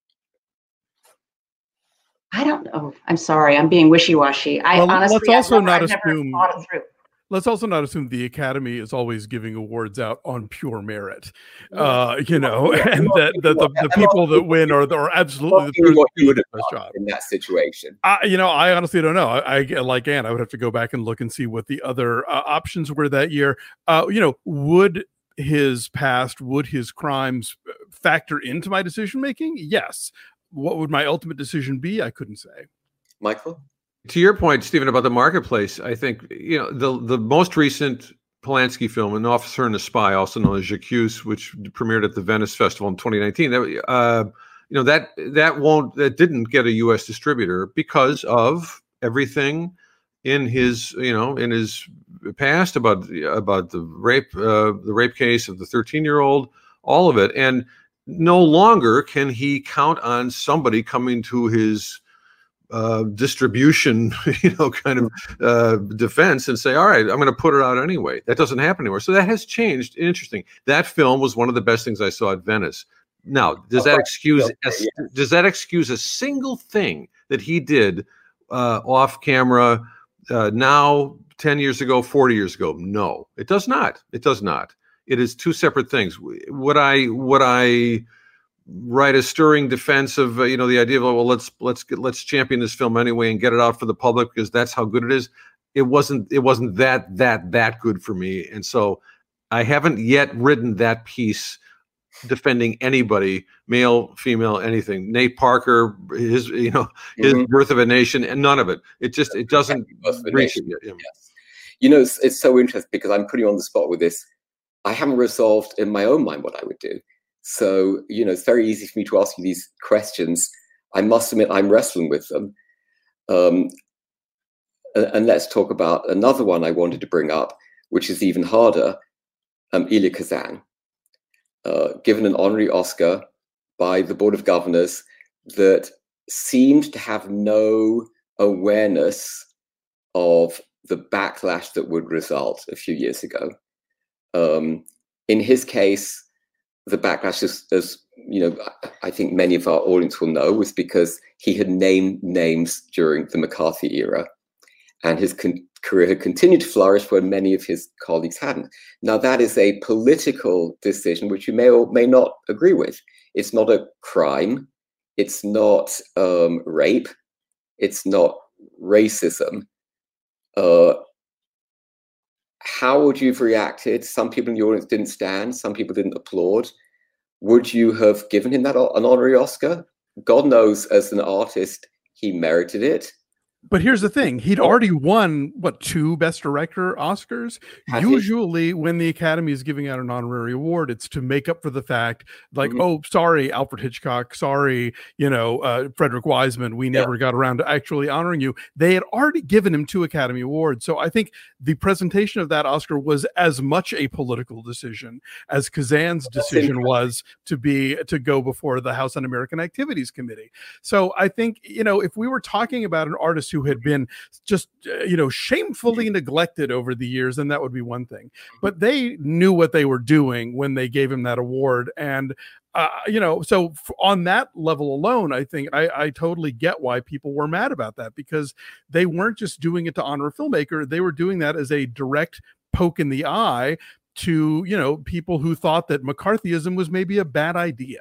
I don't know. I'm sorry. I'm being wishy-washy. Honestly, let's also not assume the Academy is always giving awards out on pure merit, and that the people that win are absolutely the person who would have done in that situation. I honestly don't know. I like Anne, I would have to go back and look and see what the other options were that year. Would his past, would his crimes factor into my decision making? Yes. What would my ultimate decision be? I couldn't say. Michael? To your point, Stephen, about the marketplace, I think, the most recent Polanski film, An Officer and a Spy, also known as J'accuse, which premiered at the Venice Festival in 2019, that didn't get a U.S. distributor because of everything in his past about the rape case of the 13-year-old, all of it. And no longer can he count on somebody coming to his distribution, defense and say, all right, I'm going to put it out anyway. That doesn't happen anymore. So that has changed. Interesting. That film was one of the best things I saw at Venice. Now, does that excuse a single thing that he did off camera now, 10 years ago, 40 years ago? No, it does not. It does not. It is two separate things. Would I write a stirring defense of the idea of let's champion this film anyway and get it out for the public because that's how good it is? It wasn't that good for me, and so I haven't yet written that piece defending anybody, male, female, anything. Nate Parker, his Birth of a Nation, and none of it. It doesn't reach it yet. Yes. It's so interesting because I'm putting you on the spot with this. I haven't resolved in my own mind what I would do. So, it's very easy for me to ask you these questions. I must admit I'm wrestling with them. And let's talk about another one I wanted to bring up, which is even harder, Elia Kazan. given an honorary Oscar by the Board of Governors that seemed to have no awareness of the backlash that would result a few years ago. In his case, the backlash, as you know, I think many of our audience will know, was because he had named names during the McCarthy era, and his career had continued to flourish where many of his colleagues hadn't. Now, that is a political decision which you may or may not agree with. It's not a crime. It's not rape. It's not racism. How would you have reacted? Some people in the audience didn't stand. Some people didn't applaud. Would you have given him that an honorary Oscar? God knows, as an artist, he merited it. But here's the thing. He'd already won, what, 2 Best Director Oscars? Usually when the Academy is giving out an honorary award, it's to make up for the fact, like, oh, sorry, Alfred Hitchcock, sorry, you know, Frederick Wiseman, we never got around to actually honoring you. They had already given him 2 Academy Awards. So I think the presentation of that Oscar was as much a political decision as Kazan's decision was to go before the House Un-American Activities Committee. So I think, you know, if we were talking about an artist who had been just, you know, shamefully neglected over the years, then that would be one thing. But they knew what they were doing when they gave him that award. And, you know, so on that level alone, I think I totally get why people were mad about that, because they weren't just doing it to honor a filmmaker. They were doing that as a direct poke in the eye to, you know, people who thought that McCarthyism was maybe a bad idea.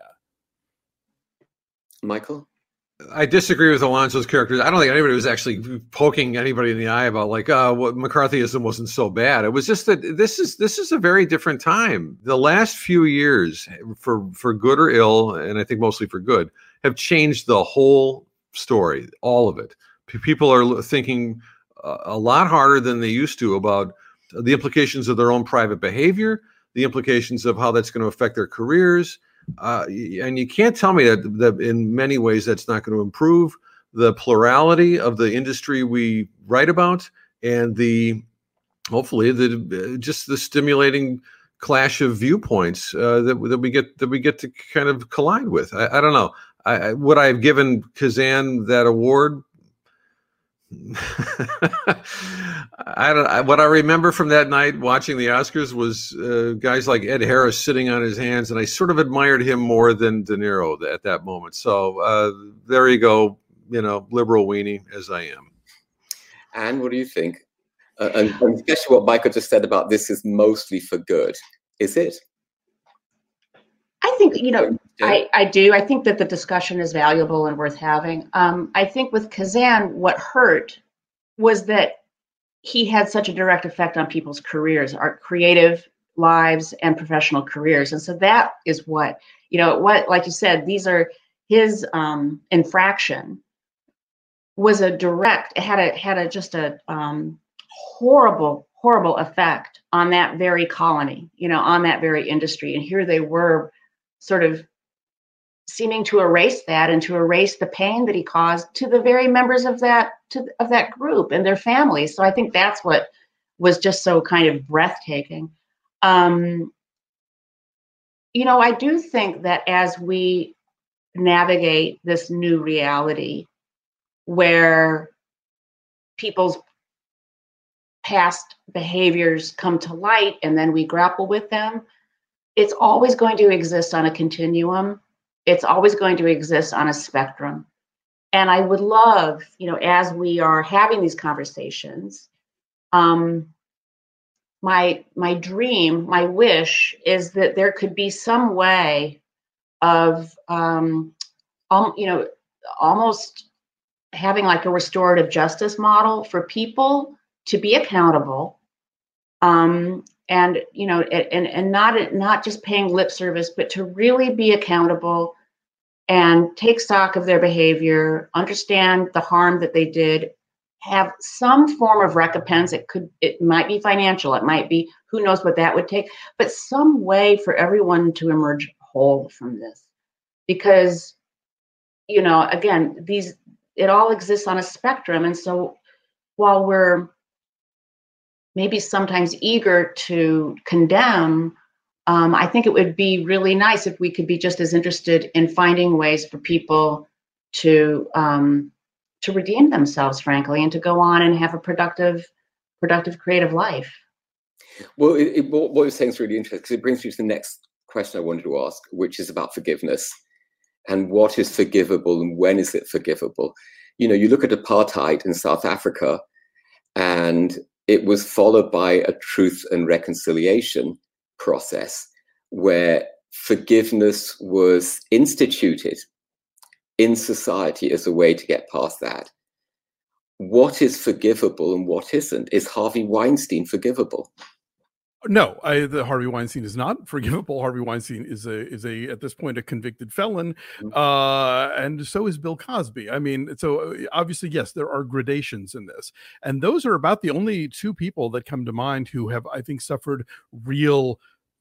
Michael? I disagree with Alonso's characters. I don't think anybody was actually poking anybody in the eye about, like, what McCarthyism wasn't so bad. It was just that this is a very different time. The last few years, for good or ill, and I think mostly for good, have changed the whole story, all of it. People are thinking a lot harder than they used to about the implications of their own private behavior, the implications of how that's going to affect their careers. And you can't tell me that in many ways that's not going to improve the plurality of the industry we write about, and hopefully just the stimulating clash of viewpoints that we get to kind of collide with. I don't know. Would I have given Kazan that award? What I remember from that night watching the Oscars was guys like Ed Harris sitting on his hands, and I sort of admired him more than De Niro at that moment. So there you go, you know, liberal weenie as I am. And what do you think? And especially what Michael just said about this is mostly for good. Is it? I think, you know, I do. I think that the discussion is valuable and worth having. I think with Kazan, what hurt was that he had such a direct effect on people's careers, our creative lives and professional careers. And so that is what, you know, like you said, these are his infraction was a direct, it had a horrible effect on that very colony, you know, on that very industry. And here they were sort of seeming to erase that and to erase the pain that he caused to the very members of that group and their families. So I think that's what was just so kind of breathtaking. You know, I do think that as we navigate this new reality where people's past behaviors come to light and then we grapple with them, it's always going to exist on a continuum. It's always going to exist on a spectrum. And I would love, you know, as we are having these conversations, my dream, my wish is that there could be some way of, you know, almost having like a restorative justice model for people to be accountable, and you know, and not just paying lip service, but to really be accountable and take stock of their behavior, understand the harm that they did, have some form of recompense. It might be financial, it might be, who knows what that would take, but some way for everyone to emerge whole from this. Because, you know, again, it all exists on a spectrum. And so while we're maybe sometimes eager to condemn, I think it would be really nice if we could be just as interested in finding ways for people to redeem themselves, frankly, and to go on and have a productive creative life. Well, what you're saying is really interesting, because it brings me to the next question I wanted to ask, which is about forgiveness and what is forgivable and when is it forgivable? You know, you look at apartheid in South Africa, and it was followed by a truth and reconciliation process where forgiveness was instituted in society as a way to get past that. What is forgivable and what isn't? Is Harvey Weinstein forgivable? No, the Harvey Weinstein is not forgivable. Harvey Weinstein is a at this point a convicted felon, and so is Bill Cosby. I mean, so obviously, yes, there are gradations in this, and those are about the only two people that come to mind who have, I think, suffered real,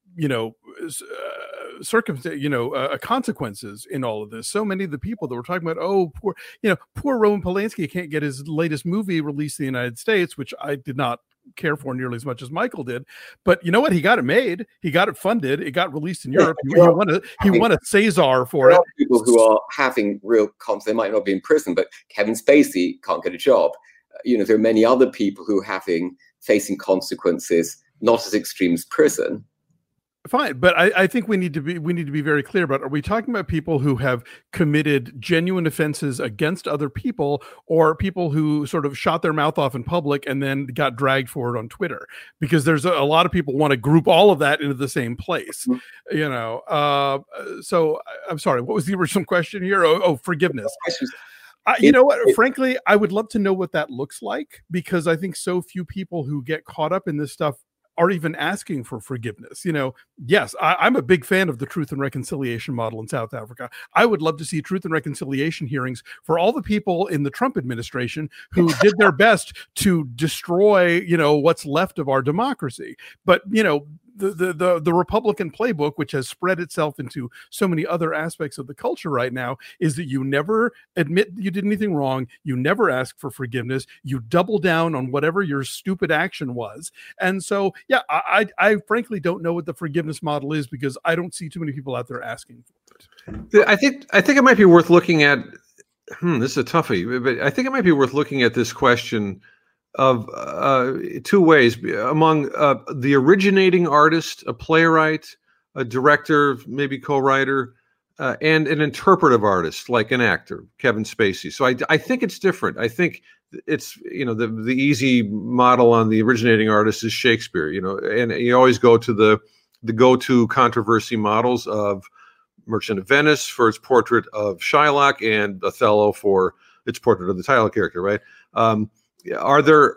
consequences in all of this. So many of the people that we're talking about, poor Roman Polanski can't get his latest movie released in the United States, which I did not care for nearly as much as Michael did, but you know what? He got it made. He got it funded. It got released in Europe. He won a César for it. People who are having real consequences, they might not be in prison, but Kevin Spacey can't get a job. There are many other people who are facing consequences not as extreme as prison. Fine, but I think we need to be very clear about, are we talking about people who have committed genuine offenses against other people, or people who sort of shot their mouth off in public and then got dragged for it on Twitter? Because there's a lot of people want to group all of that into the same place, so I'm sorry, what was the original question here? Oh, forgiveness. You know what? Frankly, I would love to know what that looks like, because I think so few people who get caught up in this stuff are even asking for forgiveness. Yes, I'm a big fan of the Truth and Reconciliation model in South Africa. I would love to see truth and reconciliation hearings for all the people in the Trump administration who did their best to destroy, what's left of our democracy. But, the Republican playbook, which has spread itself into so many other aspects of the culture right now, is that you never admit you did anything wrong. You never ask for forgiveness. You double down on whatever your stupid action was. And so, yeah, I frankly don't know what the forgiveness model is, because I don't see too many people out there asking for it. I think it might be worth looking at. This is a toughie, but I think it might be worth looking at this question of two ways: among the originating artist, a playwright, a director, maybe co-writer, and an interpretive artist like an actor, Kevin Spacey. So I think it's different. I think it's, the easy model on the originating artist is Shakespeare, and you always go to the go-to controversy models of Merchant of Venice for its portrait of Shylock, and Othello for its portrait of the title character, right? Are there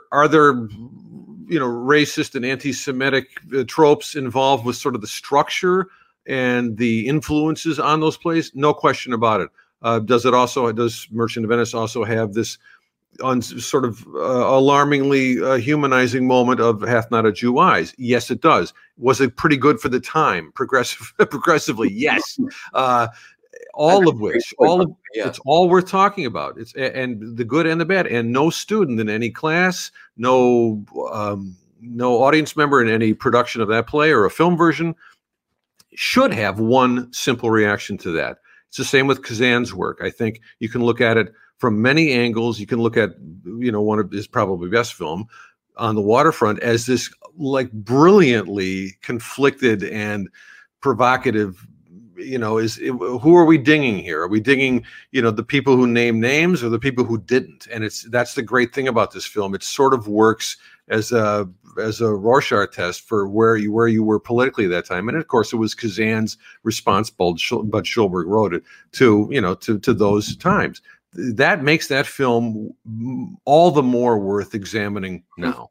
racist and anti-Semitic tropes involved with sort of the structure and the influences on those plays? No question about it. Does Merchant of Venice also have this alarmingly humanizing moment of "hath not a Jew eyes"? Yes, it does. Was it pretty good for the time? Progressively, yes. It's all worth talking about. And the good and the bad, and no student in any class, no audience member in any production of that play or a film version should have one simple reaction to that. It's the same with Kazan's work. I think you can look at it from many angles. You can look at, one of his probably best film, On the Waterfront, as this brilliantly conflicted and provocative. Who are we dinging here? Are we dinging, the people who name names or the people who didn't? And that's the great thing about this film. It sort of works as a Rorschach test for where you were politically at that time. And of course, it was Kazan's response, Bud Schulberg wrote it, to those times. That makes that film all the more worth examining now.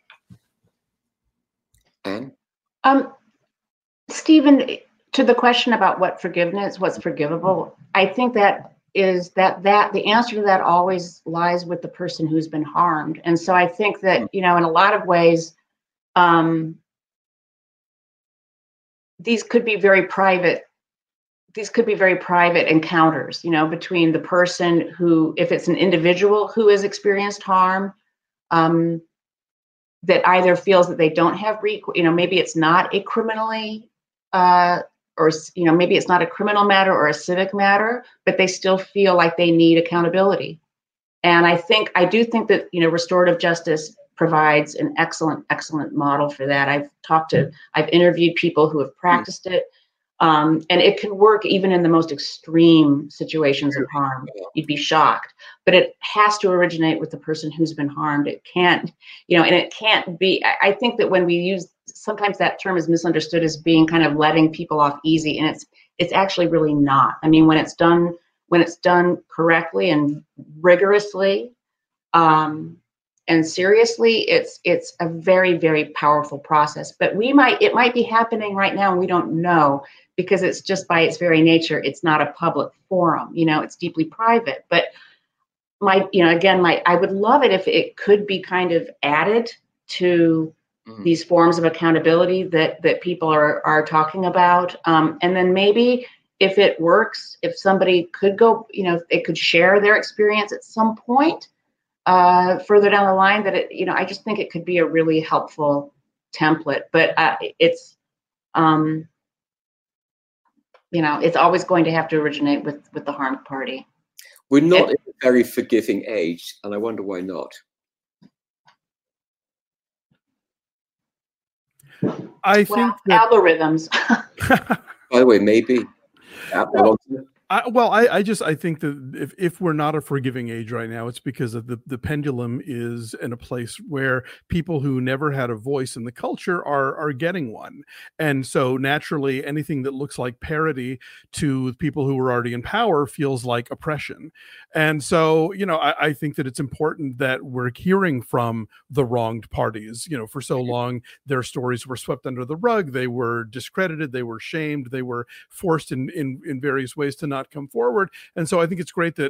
Stephen, to the question about what's forgivable, I think that is that the answer to that always lies with the person who's been harmed. And so I think that, in a lot of ways, these could be very private encounters, between the person who, if it's an individual who has experienced harm, that either feels that they don't have maybe it's not a criminally or maybe it's not a criminal matter or a civic matter, but they still feel like they need accountability. And I do think that restorative justice provides an excellent model for that. I've interviewed people who have practiced it, and it can work even in the most extreme situations of harm. You'd be shocked, but it has to originate with the person who's been harmed. It can't, and it can't be. I think that when we use, sometimes that term is misunderstood as being kind of letting people off easy, and it's actually really not. I mean, when it's done correctly and rigorously, and seriously, it's a very, very powerful process. But it might be happening right now, and we don't know, because it's just by its very nature, it's not a public forum. It's deeply private. But I would love it if it could be kind of added to these forms of accountability that people are talking about, and then maybe if it works, if somebody could go, they could share their experience at some point. Further down the line, that I just think it could be a really helpful template. But it's always going to have to originate with the harmed party. We're not in a very forgiving age, and I wonder why not. I think algorithms. By the way, maybe. I think that if we're not a forgiving age right now, it's because of the pendulum is in a place where people who never had a voice in the culture are getting one. And so naturally, anything that looks like parity to people who are already in power feels like oppression. And so, I think that it's important that we're hearing from the wronged parties. For so long, their stories were swept under the rug. They were discredited. They were shamed. They were forced in various ways to not come forward. And so I think it's great that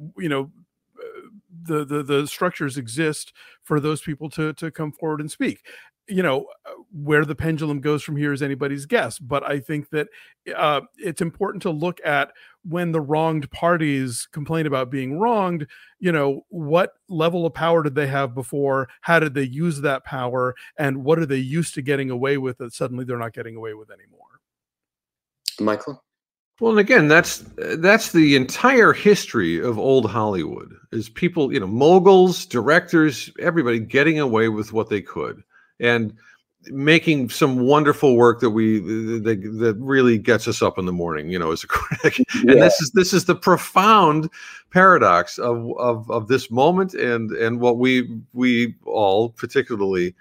the structures exist for those people to come forward and speak. Where the pendulum goes from here is anybody's guess, but I think that it's important to look at when the wronged parties complain about being wronged, what level of power did they have before? How did they use that power? And what are they used to getting away with that suddenly they're not getting away with anymore? Michael? Well, and again, that's the entire history of old Hollywood, is people, moguls, directors, everybody getting away with what they could and making some wonderful work that really gets us up in the morning, as a critic. Yeah. And this is the profound paradox of this moment and what we all particularly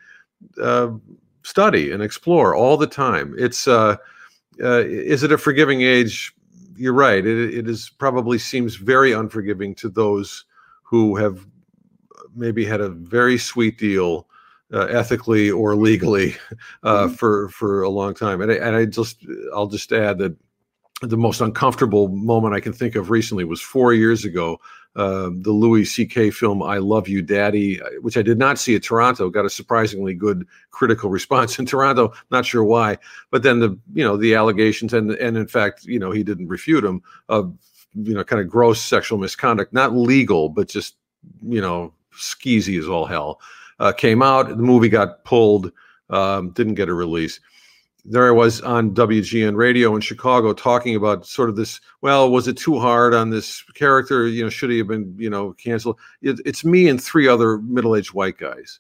study and explore all the time. It's is it a forgiving age? You're right. It is probably seems very unforgiving to those who have maybe had a very sweet deal ethically or legally for a long time. And I'll just add that the most uncomfortable moment I can think of recently was 4 years ago. The Louis C.K. film "I Love You, Daddy," which I did not see at Toronto, got a surprisingly good critical response in Toronto. Not sure why, but then the allegations and in fact he didn't refute them of kind of gross sexual misconduct, not legal, but just skeezy as all hell. Came out, the movie got pulled, didn't get a release. There I was on WGN radio in Chicago talking about sort of this, well, was it too hard on this character? Should he have been, canceled? It's me and 3 other middle-aged white guys.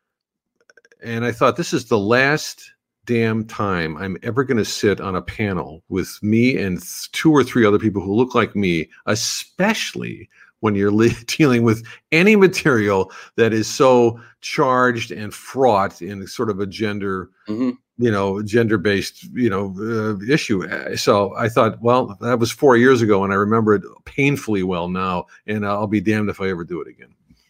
And I thought, this is the last damn time I'm ever going to sit on a panel with me and 2 or 3 other people who look like me, especially when you're dealing with any material that is so charged and fraught in sort of a gender, gender-based, issue. So I thought, well, that was 4 years ago, and I remember it painfully well now, and I'll be damned if I ever do it again.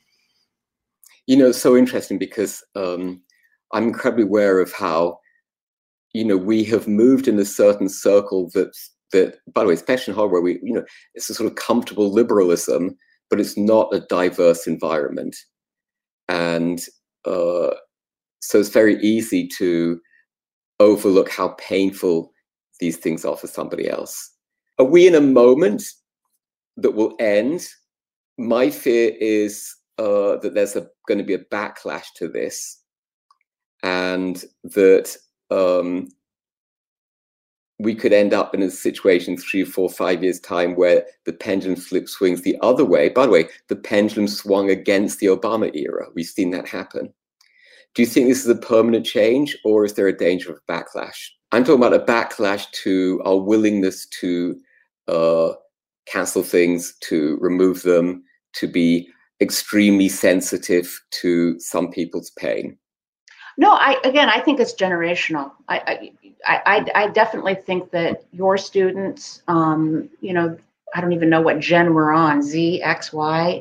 It's so interesting because I'm incredibly aware of how, we have moved in a certain circle that, by the way, especially in Hollywood, where it's a sort of comfortable liberalism, but it's not a diverse environment. And so it's very easy to overlook how painful these things are for somebody else. Are we in a moment that will end? My fear is that there's going to be a backlash to this, and that we could end up in a situation 3, 4, 5 years time where the pendulum swings the other way. By the way, the pendulum swung against the Obama era. We've seen that happen. Do you think this is a permanent change, or is there a danger of backlash? I'm talking about a backlash to our willingness to cancel things, to remove them, to be extremely sensitive to some people's pain. No, I think it's generational. I definitely think that your students, you know, I don't even know what gen we're on, Z, X, Y.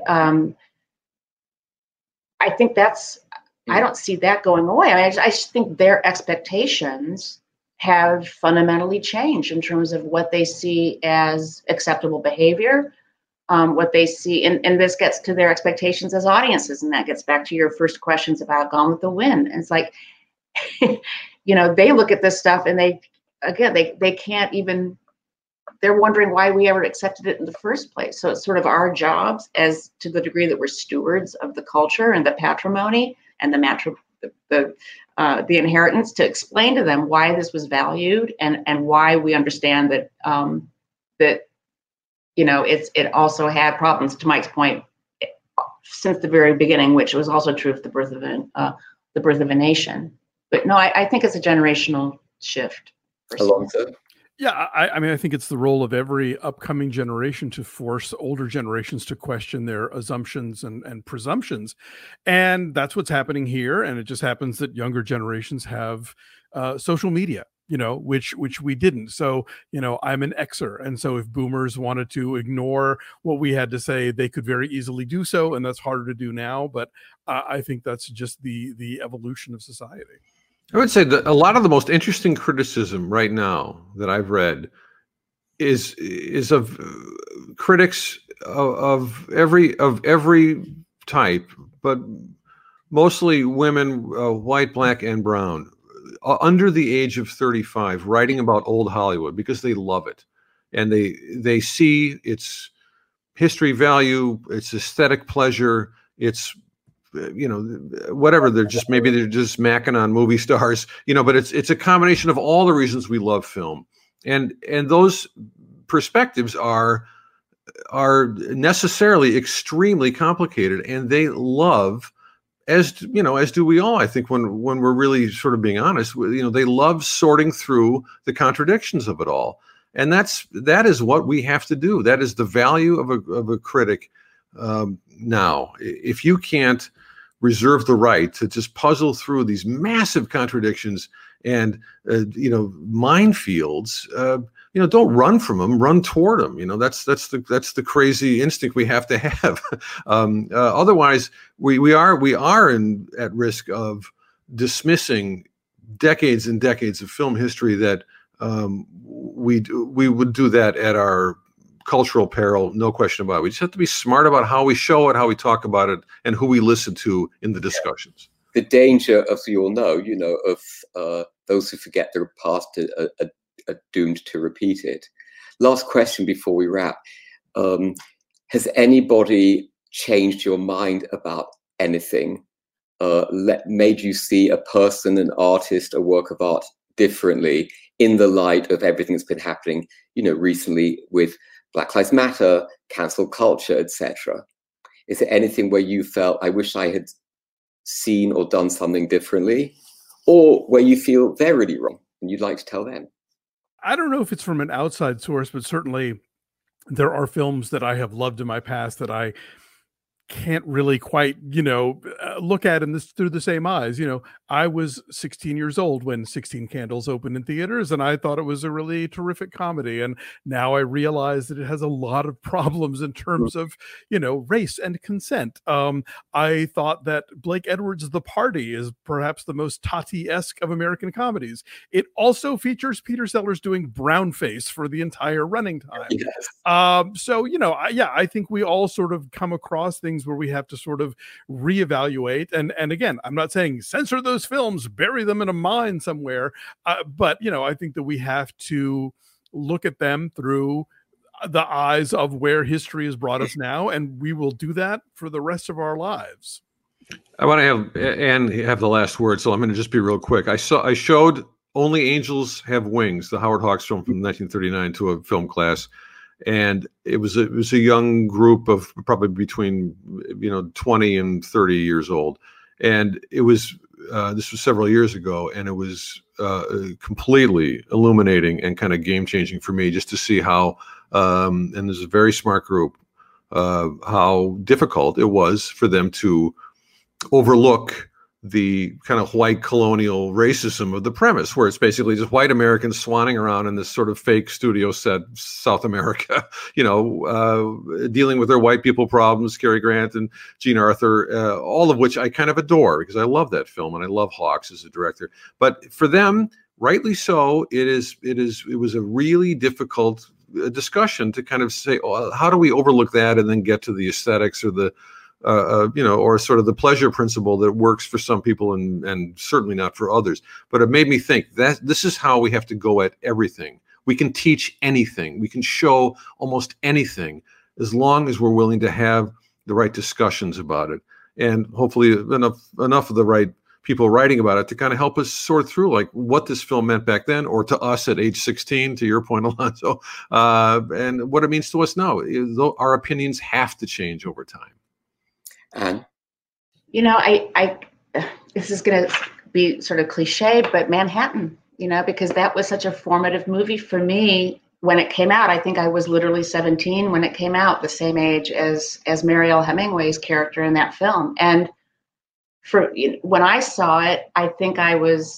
I think that's, I don't see that going away. I mean, I just think their expectations have fundamentally changed in terms of what they see as acceptable behavior, what they see, and this gets to their expectations as audiences, and that gets back to your first questions about Gone with the Wind. And it's like, you know, they look at this stuff and they can't even, they're wondering why we ever accepted it in the first place. So it's sort of our jobs, as to the degree that we're stewards of the culture and the patrimony and the inheritance, to explain to them why this was valued and why we understand that that, you know, it also had problems, to Mike's point, since the very beginning, which was also true of the birth of a nation. But no, I think it's a generational shift. Alonso? Yeah, I mean, I think it's the role of every upcoming generation to force older generations to question their assumptions and presumptions. And that's what's happening here. And it just happens that younger generations have social media, you know, which we didn't. So, you know, I'm an Xer. And so if boomers wanted to ignore what we had to say, they could very easily do so. And that's harder to do now. But I think that's just the evolution of society. I would say that a lot of the most interesting criticism right now that I've read is of critics of every type, but mostly women, white, black, and brown, under the age of 35, writing about old Hollywood because they love it, and they see its history value, its aesthetic pleasure, its, you know, whatever, they're just macking on movie stars, you know, but it's a combination of all the reasons we love film. And those perspectives are necessarily extremely complicated, and they love, as you know, as do we all, I think, when we're really sort of being honest, you know, they love sorting through the contradictions of it all. And that is what we have to do. That is the value of a critic now. If you can't reserve the right to just puzzle through these massive contradictions and you know, minefields, you know, don't run from them, run toward them. You know, that's the crazy instinct we have to have. Otherwise, we are at risk of dismissing decades and decades of film history that we would do that at our cultural peril, no question about it. We just have to be smart about how we show it, how we talk about it, and who we listen to in the discussions. The danger, as we all know, you know, of those who forget their past are doomed to repeat it. Last question before we wrap. Has anybody changed your mind about anything? Made you see a person, an artist, a work of art differently in the light of everything that's been happening, you know, recently with Black Lives Matter, cancel culture, etc.? Is there anything where you felt, I wish I had seen or done something differently, or where you feel they're really wrong and you'd like to tell them? I don't know if it's from an outside source, but certainly there are films that I have loved in my past that I can't really quite, you know, look at through the same eyes. You know, I was 16 years old when 16 Candles opened in theaters, and I thought it was a really terrific comedy. And now I realize that it has a lot of problems in terms of, you know, race and consent. I thought that Blake Edwards' The Party is perhaps the most Tati-esque of American comedies. It also features Peter Sellers doing brownface for the entire running time. Yes. So, you know, I think we all sort of come across things where we have to sort of reevaluate. And again, I'm not saying censor those films, bury them in a mine somewhere. But, you know, I think that we have to look at them through the eyes of where history has brought us now. And we will do that for the rest of our lives. I want to have Anne have the last word, so I'm going to just be real quick. I showed Only Angels Have Wings, the Howard Hawks film from 1939, to a film class. And it was a young group of probably between 20 and 30 years old, and it was this was several years ago, and it was completely illuminating and kind of game changing for me just to see how and this is a very smart group, how difficult it was for them to overlook the kind of white colonial racism of the premise, where it's basically just white Americans swanning around in this sort of fake studio set South America, dealing with their white people problems, Cary Grant and Jean Arthur, all of which I kind of adore because I love that film and I love Hawks as a director. But for them, rightly so, it was a really difficult discussion to kind of say, oh, how do we overlook that and then get to the aesthetics or the or sort of the pleasure principle that works for some people and certainly not for others. But it made me think that this is how we have to go at everything. We can teach anything. We can show almost anything as long as we're willing to have the right discussions about it. And hopefully enough of the right people writing about it to kind of help us sort through like what this film meant back then, or to us at age 16, to your point, Alonzo, and what it means to us now. Our opinions have to change over time. And I this is going to be sort of cliche, but Manhattan, because that was such a formative movie for me when it came out. I think I was literally 17 when it came out, the same age as Mariel Hemingway's character in that film. And when I saw it, I think I was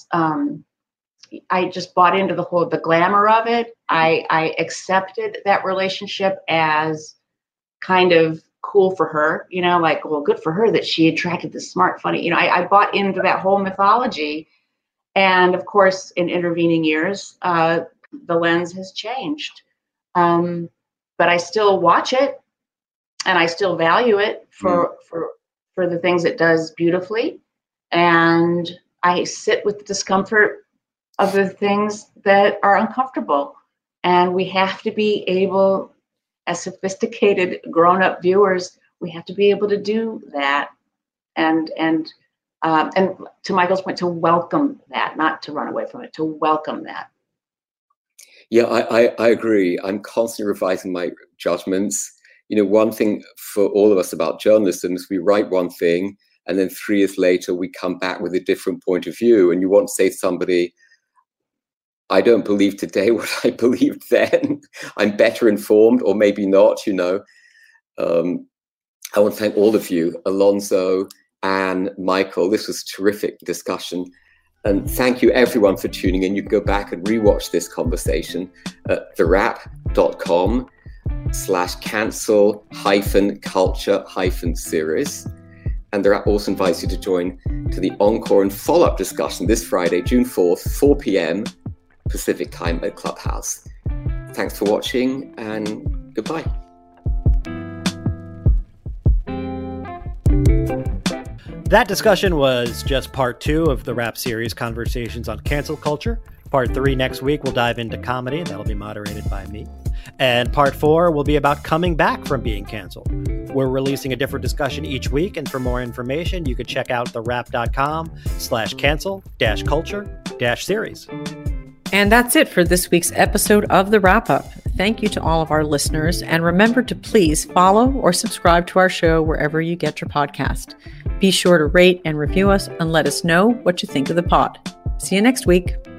I just bought into the glamour of it. I accepted that relationship as kind of cool for her, well, good for her that she attracted this smart, funny, I bought into that whole mythology. And of course, in intervening years, the lens has changed. But I still watch it and I still value it for the things it does beautifully. And I sit with the discomfort of the things that are uncomfortable. And we have to be able, as sophisticated grown-up viewers, we have to be able to do that, and to Michael's point, to welcome that, not to run away from it, to welcome that. Yeah, I agree. I'm constantly revising my judgments. One thing for all of us about journalism is we write one thing, and then 3 years later we come back with a different point of view, and you want to say to somebody, I don't believe today what I believed then. I'm better informed, or maybe not, I want to thank all of you, Alonzo and Michael. This was a terrific discussion. And thank you, everyone, for tuning in. You can go back and rewatch this conversation at therap.com/cancel-culture-series. And The Wrap also invites you to join to the encore and follow-up discussion this Friday, June 4th, 4 p.m. Pacific time at Clubhouse. Thanks for watching and goodbye. That discussion was just part 2 of the Wrap series, Conversations on Cancel Culture. Part 3 next week, we'll dive into comedy. That'll be moderated by me. And part 4 will be about coming back from being canceled. We're releasing a different discussion each week. And for more information, you can check out therap.com/cancel-culture-series. And that's it for this week's episode of The Wrap Up. Thank you to all of our listeners. And remember to please follow or subscribe to our show wherever you get your podcast. Be sure to rate and review us and let us know what you think of the pod. See you next week.